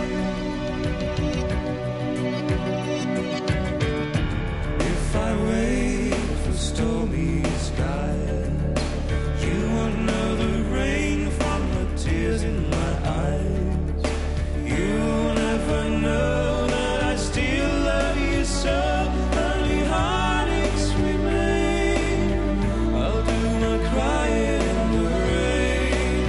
If I wait for stormy skies, you won't know the rain from the tears in my eyes. You'll never know that I still love you so. Only heartaches remain. I'll do my crying in the rain.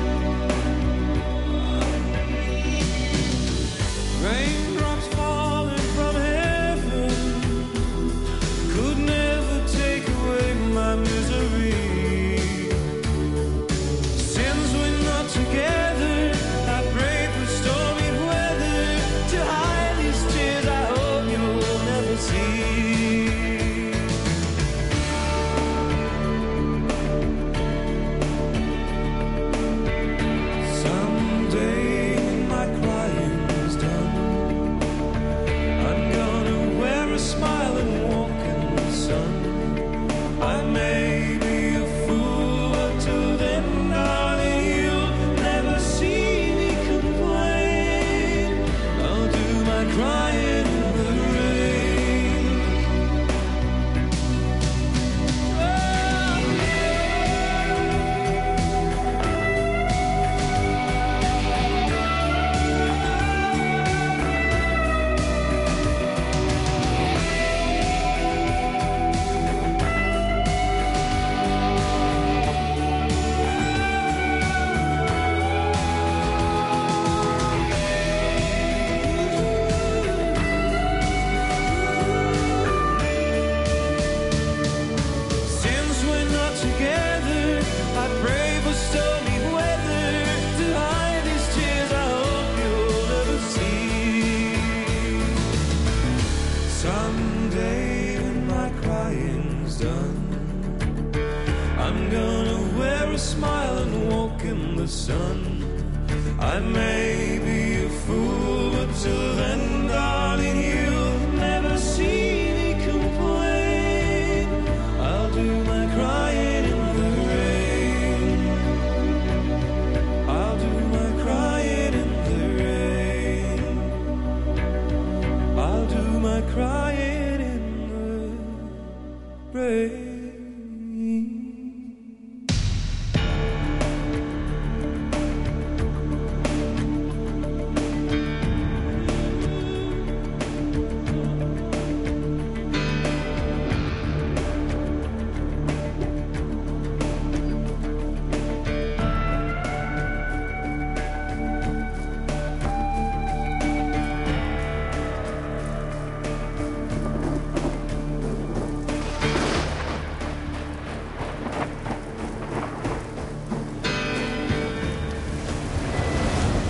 Raindrops falling from heaven could never take away my misery. Since we're not together, I pray for stormy weather to hide these tears I hope you'll never see. Someday when my crying's done, I'm gonna wear a smile and walk in the sun. I may be a fool, but till then, darling, you'll never see me complain. I'll do my crying in the rain. Since we're not together, I pray for stormy weather to hide these tears I hope you'll never see. Someday when my crying's done, I'm gonna wear a smile and walk in the sun. I may be a fool, but till then, darling, you'll never see me complain. I'll do my crying in the rain. I'll do my crying in the rain. I'll do my crying in the rain.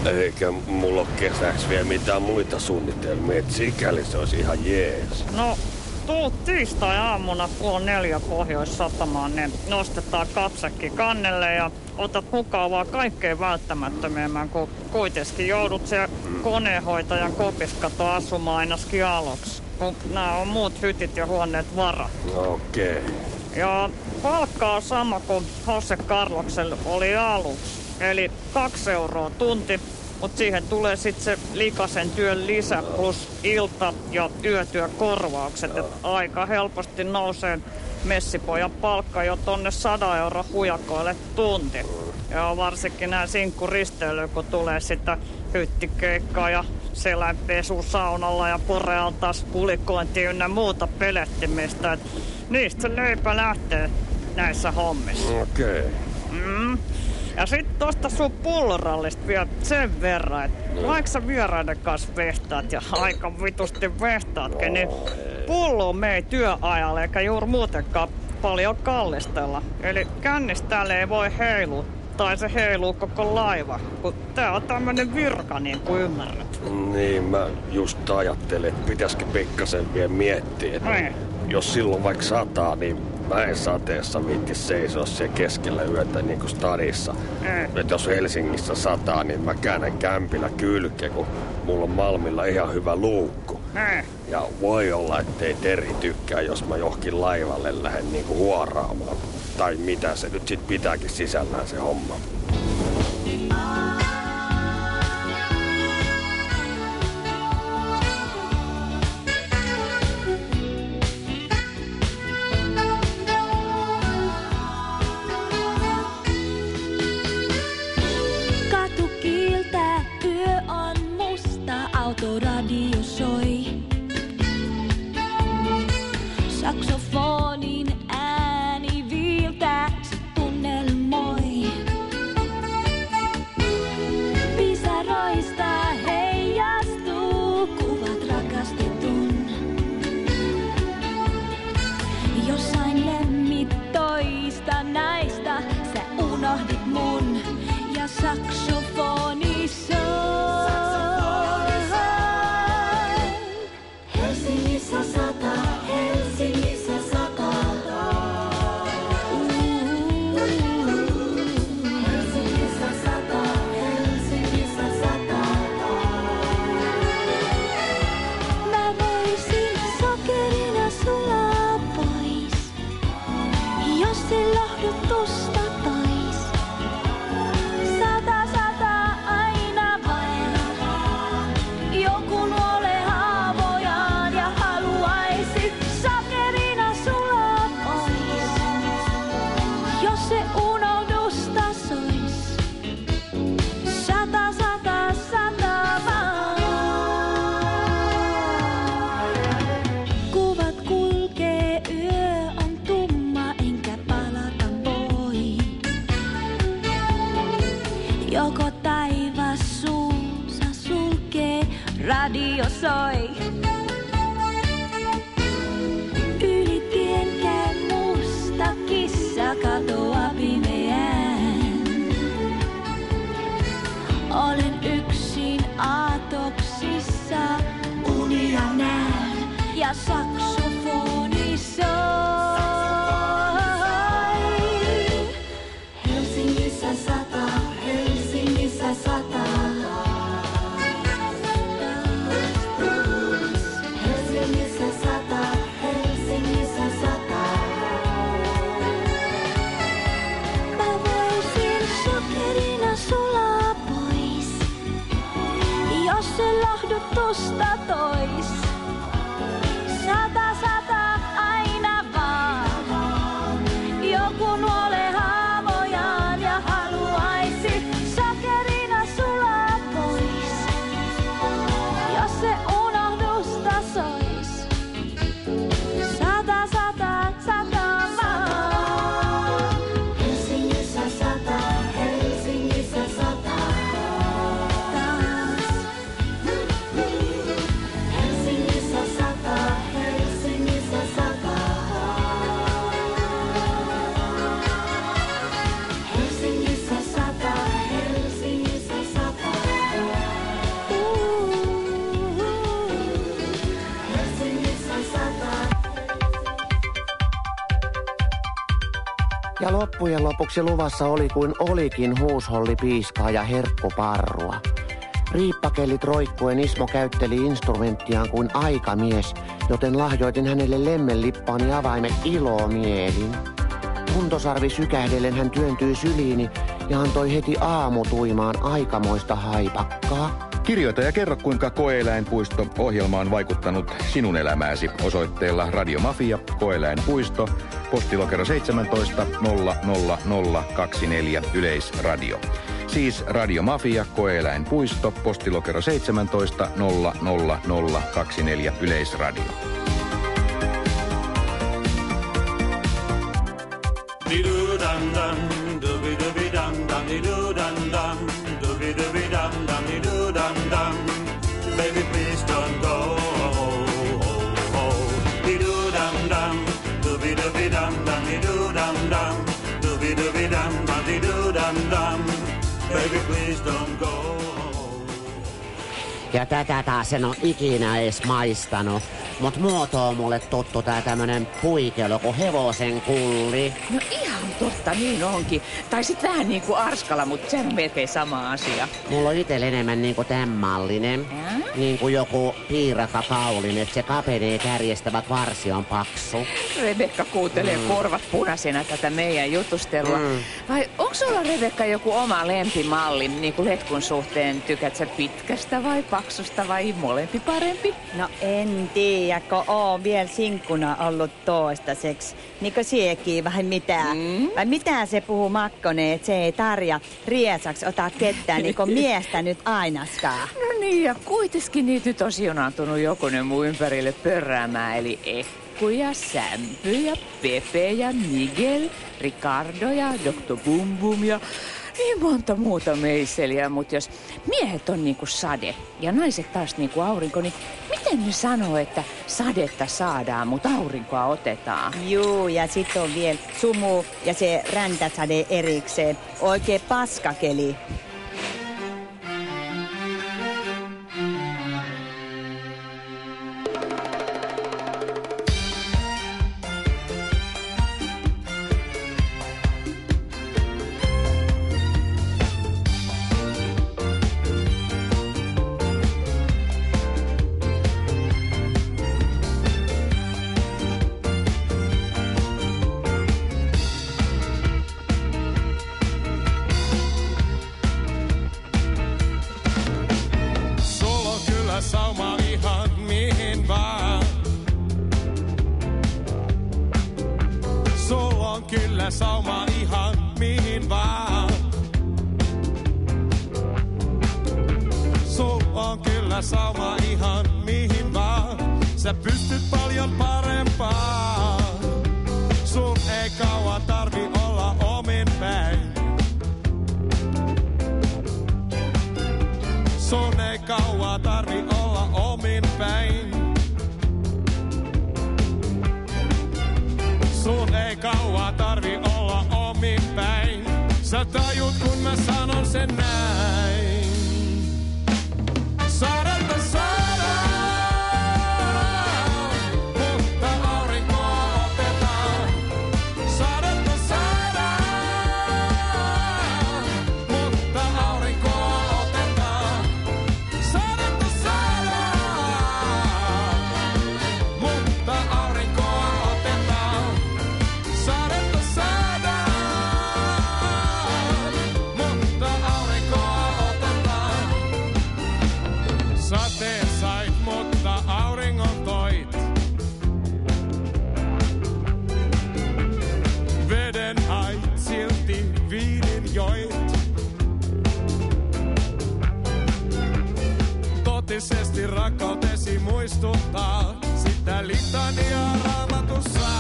Eikä mulla ole kesäksi vielä mitään muita suunnitelmia, et sikäli se olisi ihan jees. No, tuu tiistai-aamuna puoli neljä Pohjois-Satamaan, niin nostetaan kapsäkki kannelle ja otat mukaan vaan kaikkein välttämättömimmän, kun kuitenkin joudut siellä koneenhoitajan kopiskato asumaan ainakin aluksi, kun nämä on muut hytit ja huoneet varattu. Okei. Okay. Ja palkka on sama kuin Jose Carloksella oli aluksi, eli kaksi euroa tunti. Mutta siihen tulee sitten se likaisen työn lisä plus ilta- ja yötyökorvaukset. Et aika helposti nousee messipojan palkka jo tonne sata euro hujakoille tunti. Ja varsinkin nämä sinkkuristeilyä, kun tulee sitä hyttikeikkaa ja selänpesu saunalla ja porealtaas pulikointi ynnä muuta pelettimistä. Et niistä se leipä lähtee näissä hommissa. Okei. Okay. Mm. Ja sit tosta sun pullorallista vielä sen verran, että vaikka sä vieraiden kanssa vehtaat ja aika vitusti vehtaatkin, niin pullo mei työajalle eikä juuri muutenkaan paljon kallistella. Eli kännistä täällä ei voi heilua, tai se heiluu koko laiva, kun tää on tämmönen virka, niin kuin ymmärrät. Niin, mä just ajattelin, että pitäisikö pikkasen vielä miettiä, että Niin. jos silloin vaikka sataa, niin mä en sateessa viitti seisoa siellä keskellä yötä niin kuin stadissa. Mm. Et jos Helsingissä sataa, niin mä käännän kämpillä kylkeen, kun mulla on Malmilla ihan hyvä luukku. Mm. Ja voi olla, ettei Terhi tykkää, jos mä johonkin laivalle lähden niinku huoraamaan. Tai mitä se nyt sit pitääkin sisällään se homma. Katu kiiltää, yö on musta, autoradio soi. Saksofonin ääni viiltää, se tunnelmoi. Pisaroista heijastuu kuvat rakastetun. Jossain lemmit toista näistä, sä unohdit mun. Ja saksofoni soi. Helsingissä sataa, Helsingissä sataa. Helsingissä sataa, Helsingissä sataa. Mä voisin sokerina sulaa pois, jos se lohdutusta tois. Sata, sata, aina vain. Joku nuolee haavojaan ja haluaisi sokerina sulaa pois, jos se unohdusta sois. Sata, sata, sata vaan. Kuvat kulkee, yö on tumma, enkä palata voi. Joko taivas suunsa sulkee, radio soi. Yli tien käy musta kissa, katoaa pimeään. Olen yksin aatoksissa, unia näen ja saksofoni soi. Helsingissä sataa, Helsingissä sataa. Helsingissä sataa, Helsingissä sataa. Mä voisin sokerina sulaa pois, jos se lohdutusta tois. Sata, sata, aina vaan. Joku nuolee haavojaan ja haluaisi sokerina sulaa pois, jos se unohdusta sois. Sata, sata, sata vaan. Helsingissä sataa, Helsingissä sataa. Taas. Helsingissä Ja loppujen lopuksi luvassa oli kuin olikin huushollipiiskaa ja herkkuparrua. Riippakellit roikkuen Ismo käytteli instrumenttiaan kuin aikamies, joten lahjoitin hänelle lemmenlippaani avaimet ilomielin. Puntosarvi sykähdellen hän työntyi syliini ja antoi heti aamutuimaan aikamoista haipakkaa. Kirjoita ja kerro, kuinka Koe-eläinpuisto-ohjelma on vaikuttanut sinun elämääsi osoitteella Radiomafia, Koe-eläinpuisto, postilokero seitsemäntoista nolla nolla nolla kaksikymmentäneljä Yleisradio. Siis Radiomafia, Koe-eläinpuisto, postilokero seitsemäntoista nolla nolla nolla kaksikymmentäneljä Yleisradio. Dee-doo-dum-dum, dooby-dooby-dum-dum, dee-doo-dum-dum, dooby-dooby-dum-dum, dee-doo-dum-dum. Baby, please don't go. Dee-doo-dum-dum, dooby-dooby-dum-dum, dee-doo-dum-dum, dooby-dooby-dum-dum, dee-doo-dum-dum. Baby, please don't go. Ja tätä taas en oo ikinä edes maistanut. Mut muoto on mulle tuttu tää tämmönen puikelo kuin hevosen kulli. No ihan totta, niin onkin. Tai sit vähän niinku Arskala, mutta se on melkein sama asia. Mulla on itellä enemmän niinku tämmallinen. Ja? Niinku joku piirakakaulin, että se kapenee kärjestävät varsi on paksu. Rebekka kuuntelee mm. korvat punaisena tätä meidän jutustelua. Mm. Vai onko sulla, Rebekka, joku oma lempimalli niinku letkun suhteen? Tykät sä pitkästä vai paksusta vai molempi parempi? No en tiedä, kun oon vielä sinkkuna ollut toistaiseksi. Niinkö siekin vai mitä? Mm. Vai mitä se puhuu Makkonen, että se ei Tarja riesaks ota ketään niinku miestä nyt ainaskaan? No niin, ja kuitenkin niitä nyt on siunaantunut jokunen muu ympärille pörräämään, eli Ekku ja Sämpy ja Pepe ja Miguel, Ricardo ja doktor Bum Bum ja niin monta muuta meiseliä, mutta jos miehet on niinku sade ja naiset taas niinku aurinko, niin miten ne sanoo, että sadetta saadaan, mutta aurinkoa otetaan? Juu, ja sit on vielä sumu ja se räntäsade erikseen. Oikein paskakeli. Sauma ihan mihin vaan. Sulla on kyllä sauma ihan mihin vaan. Sulla on kyllä sauma ihan mihin vaan. Sä pystyt paljon parempaan. Sun ei kauan tarvi olla omin päin. Sun ei kauan tarvi olla omin päin. Sun ei kauan tarvi olla omin päin. Sä tajut kun mä sanon sen näin. Sadetta saadaan, mutta aurinkoa otetaan. Sadetta saadaan, mutta aurinkoa otetaan. Sadetta saadaan, mutta aurinkoa otetaan. Sadetta saadaan, mutta aurinkoa otetaan. Sateen sait, mutta auringon toit. Veden hait, silti viinin joit. Totisesti rakkautesi muistuttaa sitä litaniaa Raamatussa.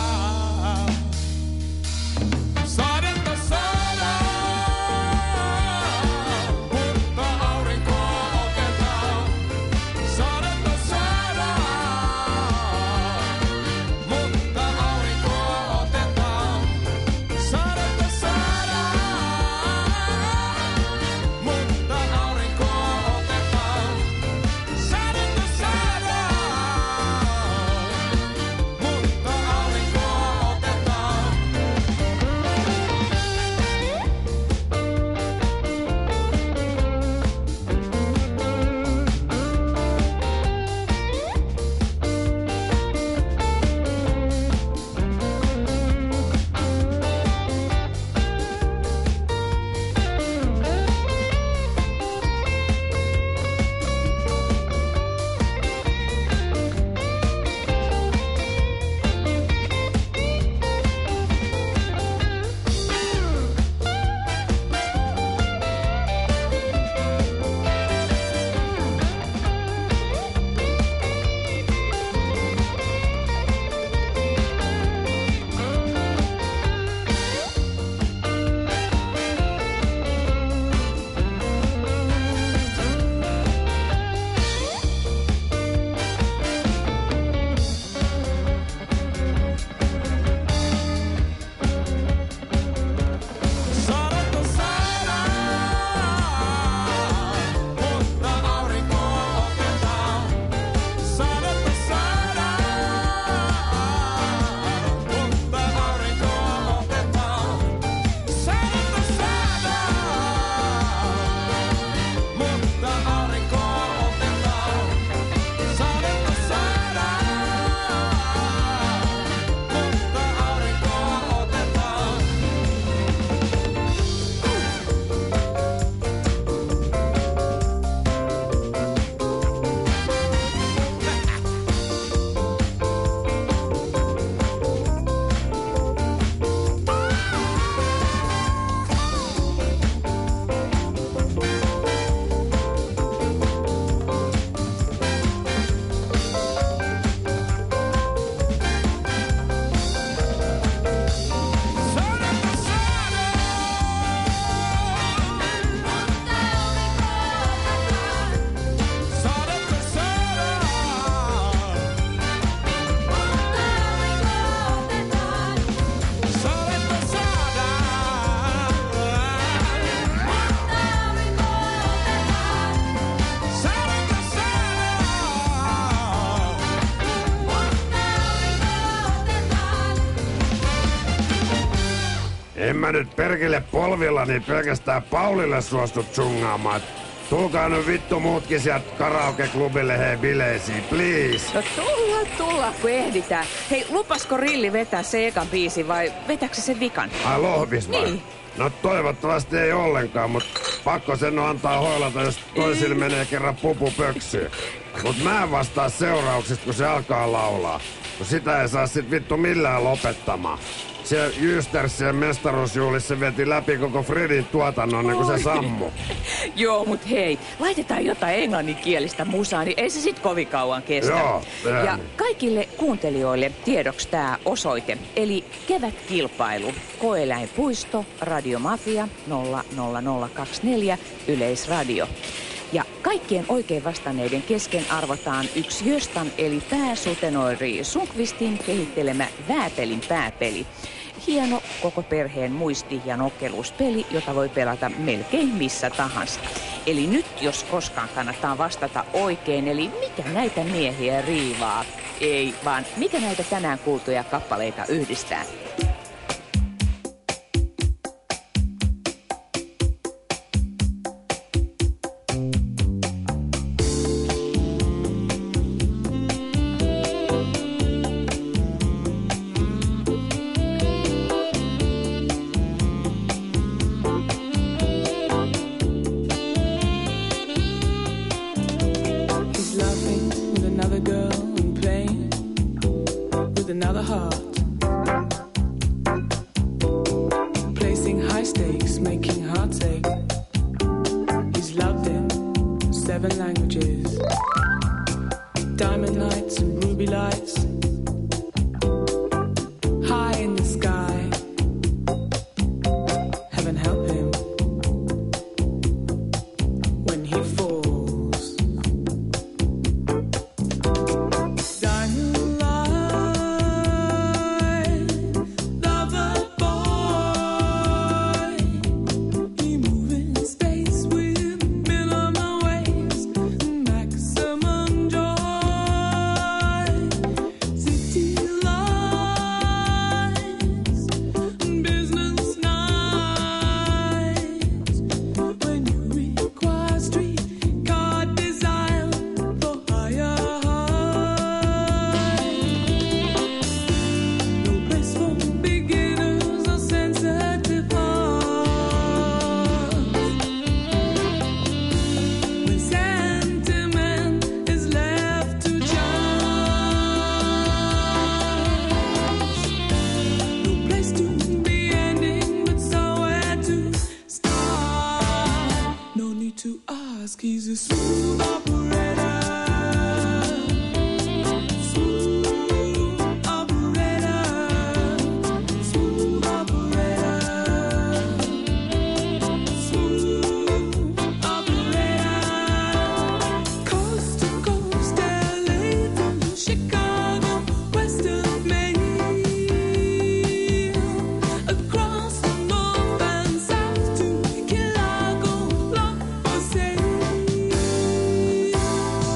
Sadetta saadaan, mutta aurinkoa otetaan. Sadetta saadaan, mutta aurinkoa otetaan. Sadetta saadaan, mutta aurinkoa otetaan. Sadetta saadaan, mutta aurinkoa mutta aurinkoa otetaan. Sadetta saadaan, mutta aurinkoa otetaan. En mä nyt perkele polvillani pelkästään Paulille suostu tjungaamaan. Tulkaa nyt vittu muutkin sieltä karaoke-klubille hei bileisiin, please. No tulla, tulla, kun ehditään. Hei, lupasko Rilli vetää se ekan biisi vai vetääkö se sen vikan? Ai lohvis vai? Niin. No toivottavasti ei ollenkaan, mut pakko sen on antaa hoilata, jos toisille menee kerran pupu pöksyyn. Mut mä en vastaa seurauksista, kun se alkaa laulaa. No sitä ei saa sit vittu millään lopettamaan. Siellä Jystersien mestaruusjuhlissa veti läpi koko Fredin tuotannon, niin kun se sammu. Joo, mut hei, laitetaan jotain englanninkielistä musaa, niin ei se sit kovin kauan kestä. Joo, tehdään ja niin. kaikille kuuntelijoille tiedoksi tää osoite, eli kevätkilpailu, Koeläinpuisto, Radio Mafia nolla nolla nolla kaksi neljä, Yleisradio. Ja kaikkien oikein vastanneiden kesken arvotaan yksi Jöstan eli pääsutenoiri Sundqvistin kehittelemä Vääpelin pääpeli. Hieno koko perheen muisti- ja nokkeluuspeli, jota voi pelata melkein missä tahansa. Eli nyt jos koskaan kannattaa vastata oikein, eli mikä näitä miehiä riivaa? Ei, vaan mikä näitä tänään kuultuja kappaleita yhdistää? He's laughing with another girl and playing with another heart. Placing high stakes, making hearts ache. He's loved in seven languages. Diamond nights and ruby lights. High in the sky. Heaven help him when he falls. Diamond light, lover boy. He move in space with minimal waves, maximum joy. City lights, business nights. When you require street car design for higher heights. No place for beginners or sensitive hearts. When sentiment is left to chance. No place to be ending, but somewhere to start. No need to ask, he's a smooth operator. Smooth operator. Smooth operator. Smooth operator. Coast to coast, L A from Chicago, west of Maine. Across the north and south to Chicago, Los Angeles.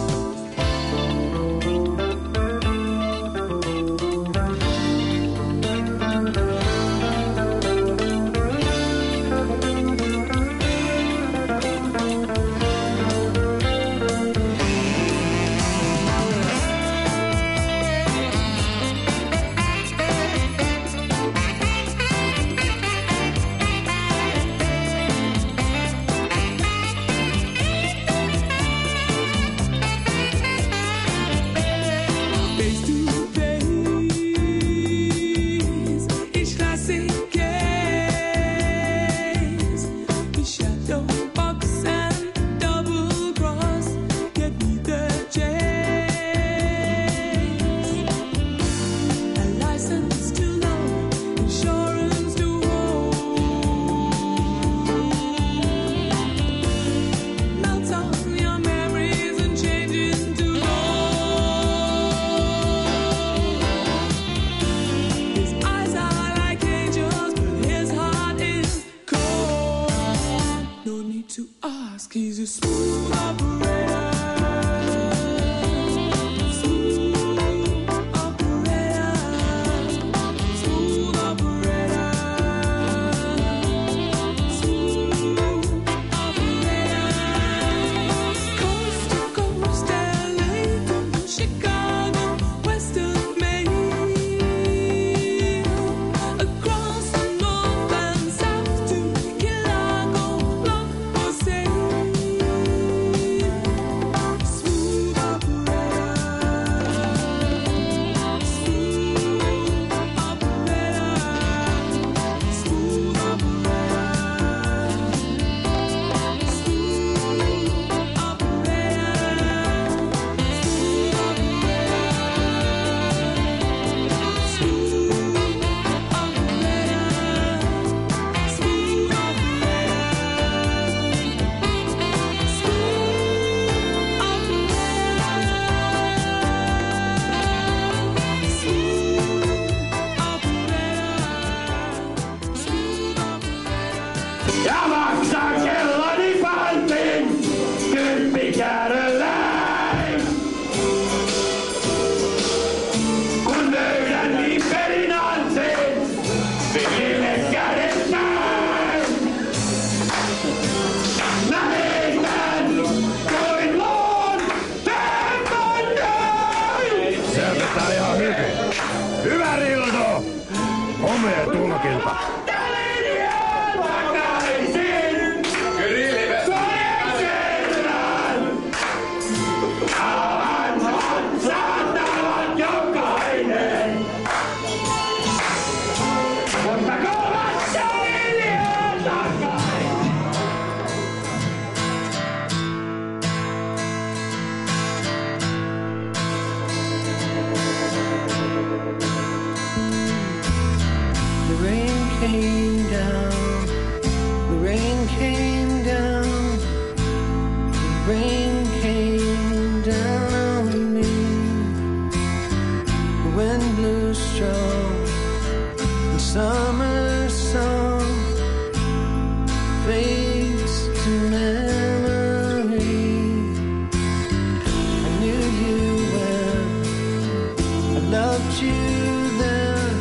Ja maksaa kelloni pantin kymppikääröläin. Kun löydän niin pelin ansin, viime kädet näin. Mä heitän kuin loon tempannöin. Se vetää ihan hyvin. Hyvä Rildo! Komea tulkinta. The rain came down, the rain came down, the rain came down on me. The wind blew strong, and summer song fades to memory. I knew you well, I loved you then.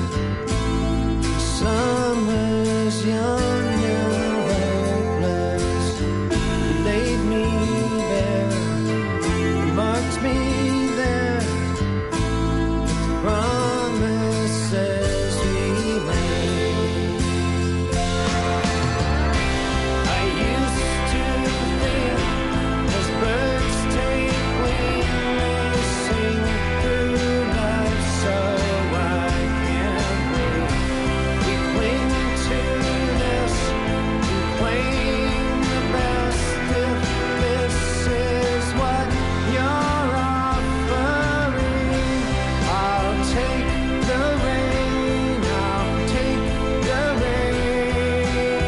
Summer's young and reckless. You laid me bare, you marked me there. The promises we made. I used to think as birds take wing, they sing through life, so I can't wait. We cling to this and claim the best. If this is what you're offering, I'll take the rain, I'll take the rain.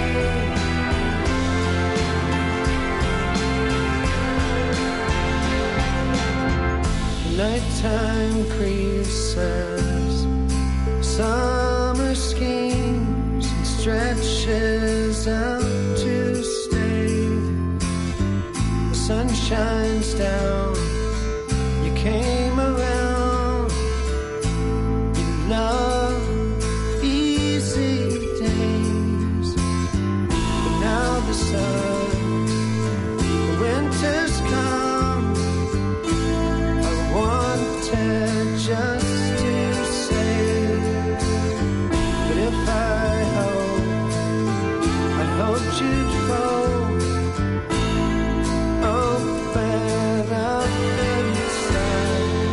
Nighttime creases, summer schemes and stretches out to stay. The sun shines down, you came around, you love easy days. But now the sun, the winter's come. I wanted just to say, but if I hope, I hoped you'd fold, open up inside.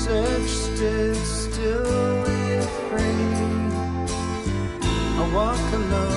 searched it, still we afraid. I walk alone.